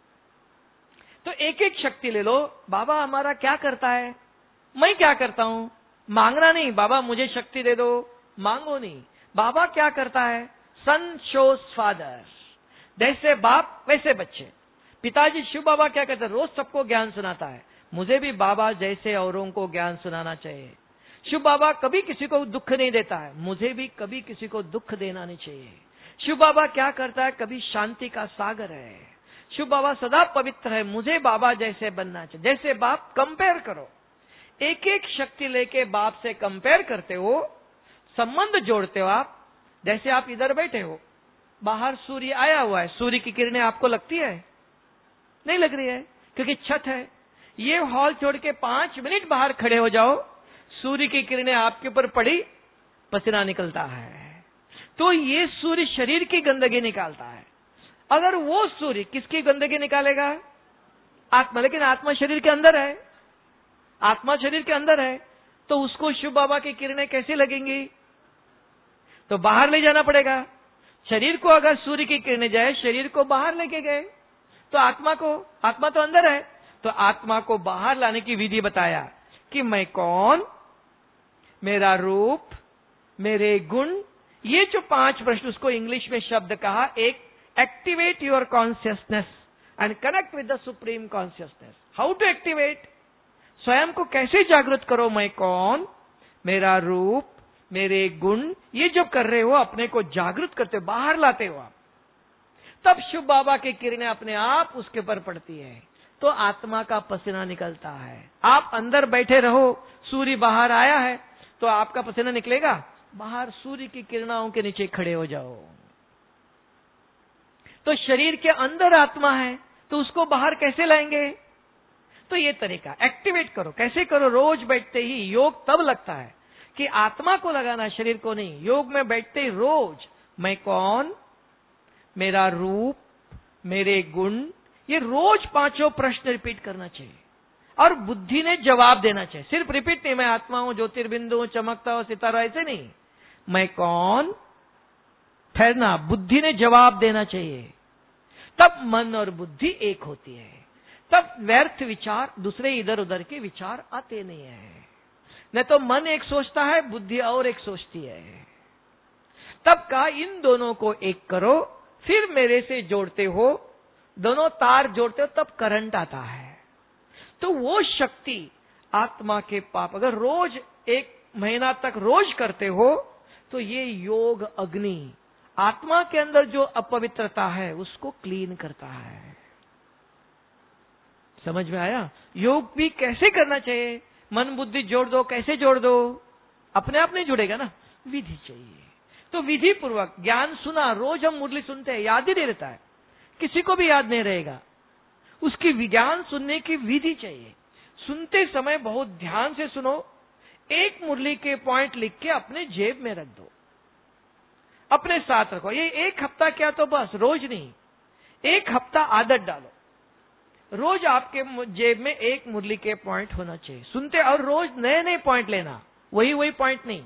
तो एक एक शक्ति ले लो। बाबा हमारा क्या करता है? मैं क्या करता हूं? मांगना नहीं, बाबा मुझे शक्ति दे दो, मांगो नहीं। बाबा क्या करता है? सन शोज फादर, जैसे बाप वैसे बच्चे। पिताजी शिव बाबा क्या करते हैं? रोज सबको ज्ञान सुनाता है। मुझे भी बाबा जैसे औरों को ज्ञान सुनाना चाहिए। शिव बाबा कभी किसी को दुख नहीं देता है, मुझे भी कभी किसी को दुख देना नहीं चाहिए। शिव बाबा क्या करता है? कभी शांति का सागर है। शिव बाबा सदा पवित्र है, मुझे बाबा जैसे बनना चाहिए। जैसे बाप, कंपेयर करो। एक एक शक्ति लेके बाप से कंपेयर करते हो, संबंध जोड़ते हो आप। जैसे आप इधर बैठे हो, बाहर सूर्य आया हुआ है, सूर्य की किरणें आपको लगती है? नहीं लग रही है, क्योंकि छत है। ये हॉल छोड़ के 5 मिनट बाहर खड़े हो जाओ, सूर्य की किरणें आपके ऊपर पड़ी, पसीना निकलता है। तो ये सूर्य शरीर की गंदगी निकालता है। अगर वो सूर्य किसकी गंदगी निकालेगा? आत्मा। लेकिन आत्मा शरीर के अंदर है, आत्मा शरीर के अंदर है, तो उसको शिव बाबा की किरणें कैसे लगेंगी? तो बाहर ले जाना पड़ेगा। शरीर को अगर सूर्य की किरणें जाए, शरीर को बाहर लेके गए, तो आत्मा तो अंदर है, तो आत्मा को बाहर लाने की विधि बताया कि मैं कौन, मेरा रूप, मेरे गुण। ये जो 5 प्रश्न, उसको इंग्लिश में शब्द कहा, एक, activate your consciousness and connect with the supreme consciousness. How to activate? स्वयं को कैसे जागृत करो? मैं कौन, मेरा रूप, मेरे गुण। ये जो कर रहे हो, अपने को जागृत करते हो, बाहर लाते हो आप, तब शिव बाबा की किरणें अपने आप उसके ऊपर पड़ती है, तो आत्मा का पसीना निकलता है। आप अंदर बैठे रहो, सूर्य बाहर आया है, तो आपका पसीना निकलेगा? बाहर सूर्य की किरणों के नीचे खड़े हो जाओ। तो शरीर के अंदर आत्मा है, तो उसको बाहर कैसे लाएंगे? तो ये तरीका, एक्टिवेट करो। कैसे करो? रोज बैठते ही। योग तब लगता है कि आत्मा को लगाना, शरीर को नहीं। योग में बैठते ही रोज, मैं कौन, मेरा रूप, मेरे गुण, ये रोज 5 प्रश्न रिपीट करना चाहिए और बुद्धि ने जवाब देना चाहिए। सिर्फ रिपीट नहीं, मैं आत्मा हूं, ज्योतिर्बिंदु हूं, चमकता हूं, सितारा, ऐसे नहीं। मैं कौन, ठहरना, बुद्धि ने जवाब देना चाहिए। तब मन और बुद्धि एक होती है, तब व्यर्थ विचार, दूसरे इधर उधर के विचार आते नहीं है। नहीं तो मन एक सोचता है, बुद्धि और एक सोचती है। तब कहा इन दोनों को एक करो, फिर मेरे से जोड़ते हो, दोनों तार जोड़ते हो, तब करंट आता है। तो वो शक्ति आत्मा के पाप अगर रोज 1 महीना तक रोज करते हो, तो ये योग अग्नि आत्मा के अंदर जो अपवित्रता है उसको क्लीन करता है। समझ में आया? योग भी कैसे करना चाहिए? मन बुद्धि जोड़ दो, कैसे जोड़ दो? अपने आप नहीं जुड़ेगा ना, विधि चाहिए। तो विधि पूर्वक ज्ञान सुना, रोज हम मुरली सुनते हैं, याद ही नहीं रहता है, किसी को भी याद नहीं रहेगा। उसकी विज्ञान सुनने की विधि चाहिए। सुनते समय बहुत ध्यान से सुनो, एक मुरली के पॉइंट लिख के अपने जेब में रख दो, अपने साथ रखो। ये 1 हफ्ता क्या, तो बस रोज नहीं, 1 हफ्ता आदत डालो। रोज आपके जेब में एक मुरली के पॉइंट होना चाहिए सुनते, और रोज नए नए पॉइंट लेना, वही पॉइंट नहीं।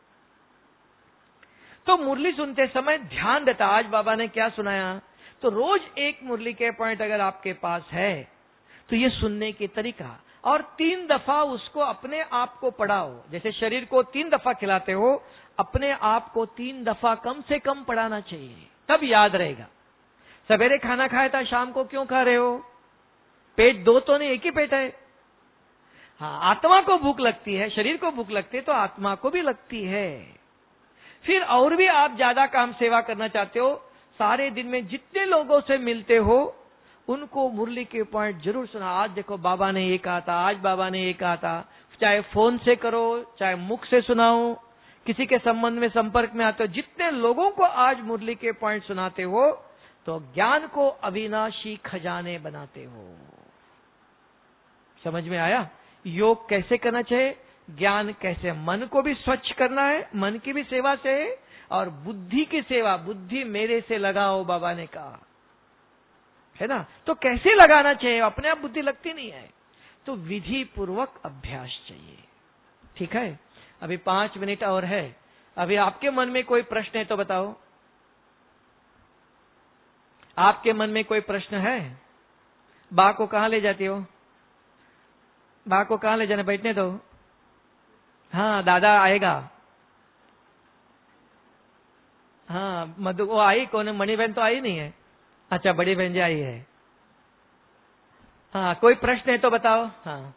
तो मुरली सुनते समय ध्यान देता, आज बाबा ने क्या सुनाया, तो रोज एक मुरली के पॉइंट अगर आपके पास है तो ये सुनने की तरीका, और 3 दफा उसको अपने आप को पढ़ाओ। जैसे शरीर को 3 दफा खिलाते हो, अपने आप को 3 दफा कम से कम पढ़ाना चाहिए, तब याद रहेगा। सवेरे खाना खाया था, शाम को क्यों खा रहे हो? पेट 2 तो नहीं, एक ही पेट है। हाँ, आत्मा को भूख लगती है, शरीर को भूख लगती है, तो आत्मा को भी लगती है। फिर और भी आप ज्यादा काम सेवा करना चाहते हो, सारे दिन में जितने लोगों से मिलते हो उनको मुरली के पॉइंट जरूर सुना। आज देखो बाबा ने ये कहा था, आज बाबा ने ये कहा था। चाहे फोन से करो, चाहे मुख से सुनाओ, किसी के संबंध में संपर्क में आते हो, जितने लोगों को आज मुरली के पॉइंट सुनाते हो, तो ज्ञान को अविनाशी खजाने बनाते हो। समझ में आया? योग कैसे करना चाहिए, ज्ञान कैसे, मन को भी स्वच्छ करना है, मन की भी सेवा से, और बुद्धि की सेवा, बुद्धि मेरे से लगाओ, बाबा ने कहा है ना। तो कैसे लगाना चाहिए, अपने आप बुद्धि लगती नहीं है, तो विधि पूर्वक अभ्यास चाहिए। ठीक है, अभी 5 मिनट और है। अभी आपके मन में कोई प्रश्न है तो बताओ। आपके मन में कोई प्रश्न है? बा को कहां ले जाती हो? बा को कहां ले जाने, बैठने दो। हाँ, दादा आएगा। हाँ, मधु वो आई, कौन है? मणि बहन तो आई नहीं है। अच्छा, बड़ी बहन जी आई है। हाँ, कोई प्रश्न है तो बताओ। हाँ,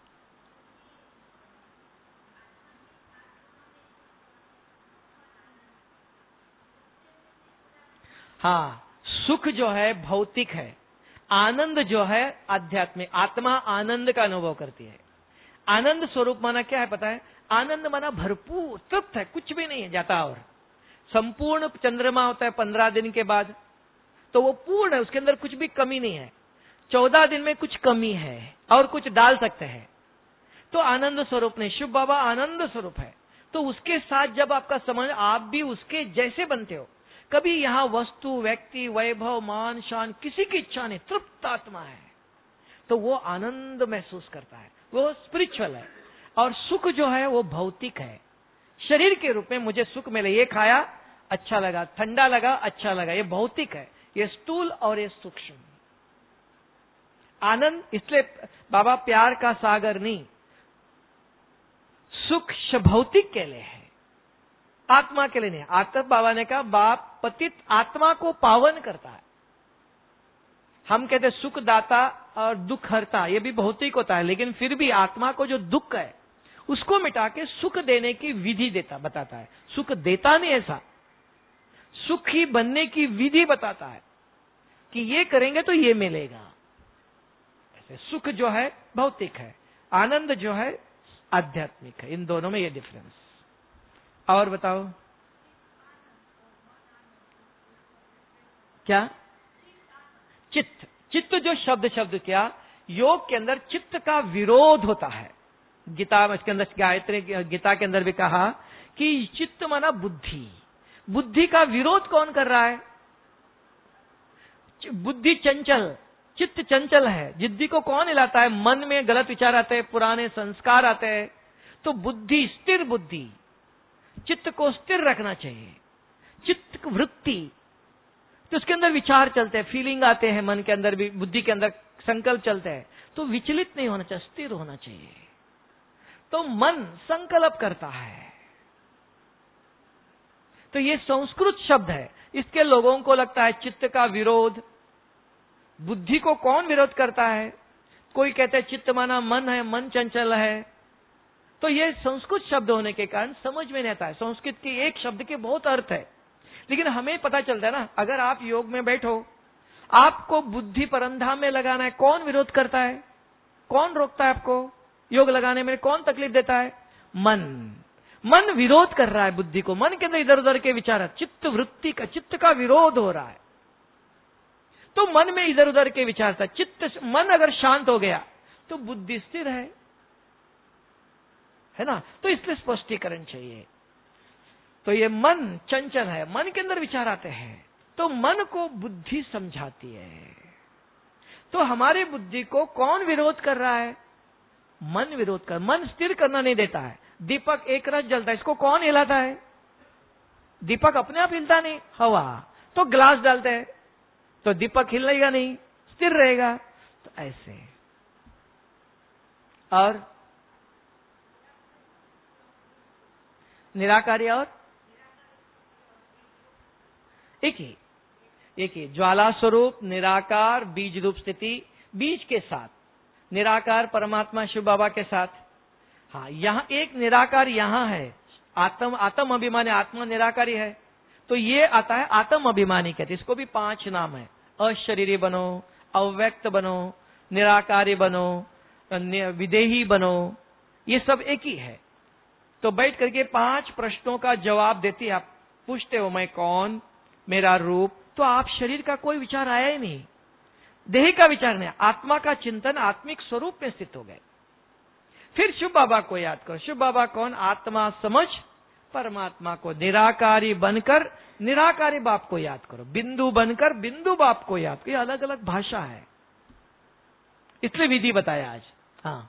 हाँ, सुख जो है भौतिक है, आनंद जो है आध्यात्मिक। आत्मा आनंद का अनुभव करती है। आनंद स्वरूप माना क्या है पता है? आनंद माना भरपूर, तृप्त है, कुछ भी नहीं है जाता। और संपूर्ण चंद्रमा होता है 15 दिन के बाद, तो वो पूर्ण है, उसके अंदर कुछ भी कमी नहीं है। 14 दिन में कुछ कमी है और कुछ डाल सकते हैं, तो आनंद स्वरूप नहीं। शिव बाबा आनंद स्वरूप है, तो उसके साथ जब आपका संबंध, आप भी उसके जैसे बनते हो। कभी यहां वस्तु, व्यक्ति, वैभव, मान, शान, किसी की इच्छा नहीं, तृप्त आत्मा है, तो वो आनंद महसूस करता है, वो स्पिरिचुअल है। और सुख जो है वो भौतिक है, शरीर के रूप में मुझे सुख मिले, ये खाया अच्छा लगा, ठंडा लगा अच्छा लगा, ये भौतिक है, ये स्थूल और ये सूक्ष्म। आनंद, इसलिए बाबा प्यार का सागर नहीं, सुख भौतिक के लिए है, आत्मा के लिए नहीं। आत्मा, बाबा ने कहा, बाप पतित आत्मा को पावन करता है। हम कहते सुख दाता और दुख हरता, ये भी भौतिक होता है, लेकिन फिर भी आत्मा को जो दुख है उसको मिटा के सुख देने की विधि देता, बताता है। सुख देता नहीं ऐसा, सुखी बनने की विधि बताता है कि ये करेंगे तो ये मिलेगा। ऐसे सुख जो है भौतिक है, आनंद जो है आध्यात्मिक है। इन दोनों में ये डिफरेंस। और बताओ क्या? चित्त, चित्त जो शब्द क्या, योग के अंदर चित्त का विरोध होता है। गीता के अंदर, गायत्री गीता के अंदर भी कहा कि चित्त माना बुद्धि, बुद्धि का विरोध कौन कर रहा है? बुद्धि चंचल, चित्त चंचल है। जिद्दी को कौन हिलाता है? मन में गलत विचार आते हैं, पुराने संस्कार आते हैं। तो बुद्धि, स्थिर बुद्धि, चित्त को स्थिर रखना चाहिए। चित्त वृत्ति, तो उसके अंदर विचार चलते हैं, फीलिंग आते हैं, मन के अंदर भी, बुद्धि के अंदर संकल्प चलते हैं, तो विचलित नहीं होना चाहिए, स्थिर होना चाहिए। तो मन संकल्प करता है। तो ये संस्कृत शब्द है। इसके लोगों को लगता है चित्त का विरोध। बुद्धि को कौन विरोध करता है? कोई कहते हैं चित्त माना मन है, मन चंचल है। तो ये संस्कृत शब्द होने के कारण समझ में नहीं आता है। संस्कृत के एक शब्द के बहुत अर्थ है, लेकिन हमें पता चलता है ना, अगर आप योग में बैठो, आपको बुद्धि परमधाम में लगाना है, कौन विरोध करता है? कौन रोकता है आपको योग लगाने में? कौन तकलीफ देता है? मन। मन विरोध कर रहा है बुद्धि को। मन के अंदर इधर उधर के विचार, चित्त वृत्ति का, चित्त का विरोध हो रहा है। तो मन में इधर उधर के विचार था। चित्त, मन अगर शांत हो गया तो बुद्धि स्थिर है ना? तो इसलिए स्पष्टीकरण चाहिए। तो ये मन चंचल है, मन के अंदर विचार आते हैं, तो मन को बुद्धि समझाती है। तो हमारे बुद्धि को कौन विरोध कर रहा है? मन विरोध कर, मन स्थिर करना नहीं देता है। दीपक एक रस जलता है, इसको कौन हिलाता है? दीपक अपने आप हिलता नहीं, हवा। तो ग्लास डालते हैं तो दीपक हिलेगा नहीं, स्थिर रहेगा। तो ऐसे। और निराकारी और एक ही ज्वाला स्वरूप, निराकार, बीज रूप स्थिति, बीज के साथ निराकार परमात्मा शिव बाबा के साथ। हाँ, यहाँ एक निराकार यहाँ है, आत्म अभिमानी, आत्मा निराकारी है। तो ये आता है आत्म अभिमानी कहते, इसको भी 5 नाम है। अशरीरी बनो, अव्यक्त बनो, निराकारी बनो, विदेही बनो, ये सब एक ही है। तो बैठ करके 5 प्रश्नों का जवाब देती है। आप पूछते हो मैं कौन, मेरा रूप, तो आप शरीर का कोई विचार आया ही नहीं, देह का विचार नहीं, आत्मा का चिंतन आत्मिक स्वरूप में स्थित हो गए। फिर शिव बाबा को याद करो। शिव बाबा कौन? आत्मा समझ परमात्मा को निराकारी बनकर निराकारी बाप को याद करो, बिंदु बनकर बिंदु बाप को याद करो। ये अलग अलग भाषा है, इसलिए विधि बताया आज। हाँ,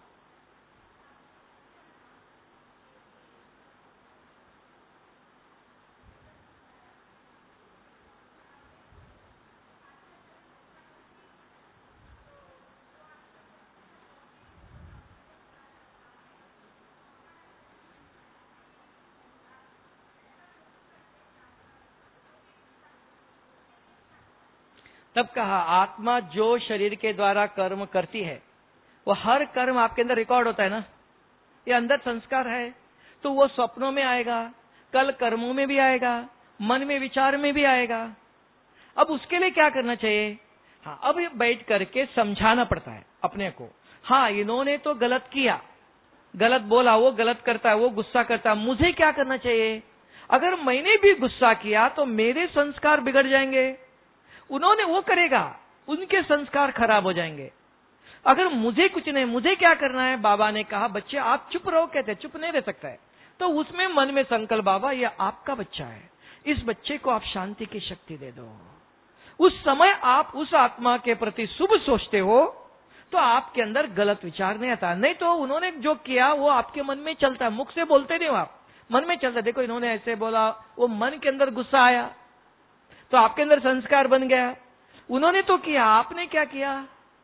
तब कहा आत्मा जो शरीर के द्वारा कर्म करती है, वो हर कर्म आपके अंदर रिकॉर्ड होता है ना, ये अंदर संस्कार है। तो वो स्वप्नों में आएगा, कल कर्मों में भी आएगा, मन में विचार में भी आएगा। अब उसके लिए क्या करना चाहिए? हाँ, अब बैठ करके समझाना पड़ता है अपने को। हाँ, इन्होंने तो गलत किया, गलत बोला, वो गलत करता है, वो गुस्सा करता है, मुझे क्या करना चाहिए? अगर मैंने भी गुस्सा किया तो मेरे संस्कार बिगड़ जाएंगे, उन्होंने वो करेगा, उनके संस्कार खराब हो जाएंगे। अगर मुझे कुछ नहीं, मुझे क्या करना है? बाबा ने कहा बच्चे आप चुप रहो, कहते चुप नहीं रह सकता है। तो उसमें मन में संकल्प, बाबा ये आपका बच्चा है, इस बच्चे को आप शांति की शक्ति दे दो। उस समय आप उस आत्मा के प्रति शुभ सोचते हो तो आपके अंदर गलत विचार नहीं आता। नहीं तो उन्होंने जो किया वो आपके मन में चलता है, मुख से बोलते नहीं हो आप, मन में चलता। देखो इन्होंने ऐसे बोला, वो मन के अंदर गुस्सा आया तो आपके अंदर संस्कार बन गया। उन्होंने तो किया, आपने क्या किया?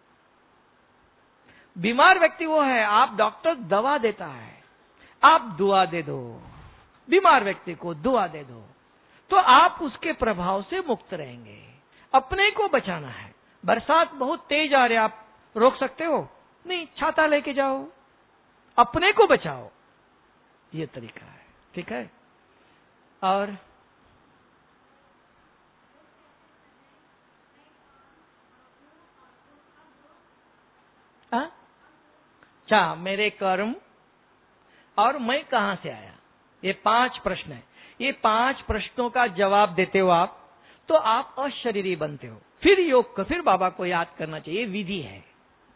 बीमार व्यक्ति वो है, आप डॉक्टर दवा देता है, आप दुआ दे दो, बीमार व्यक्ति को दुआ दे दो, तो आप उसके प्रभाव से मुक्त रहेंगे। अपने को बचाना है। बरसात बहुत तेज आ रही है, आप रोक सकते हो? नहीं, छाता लेके जाओ, अपने को बचाओ। ये तरीका है, ठीक है। और अच्छा, मेरे कर्म और मैं कहां से आया, ये 5 प्रश्न है। ये 5 प्रश्नों का जवाब देते हो आप, तो आप अशरीरी बनते हो। फिर योग को, फिर बाबा को याद करना चाहिए, विधि है।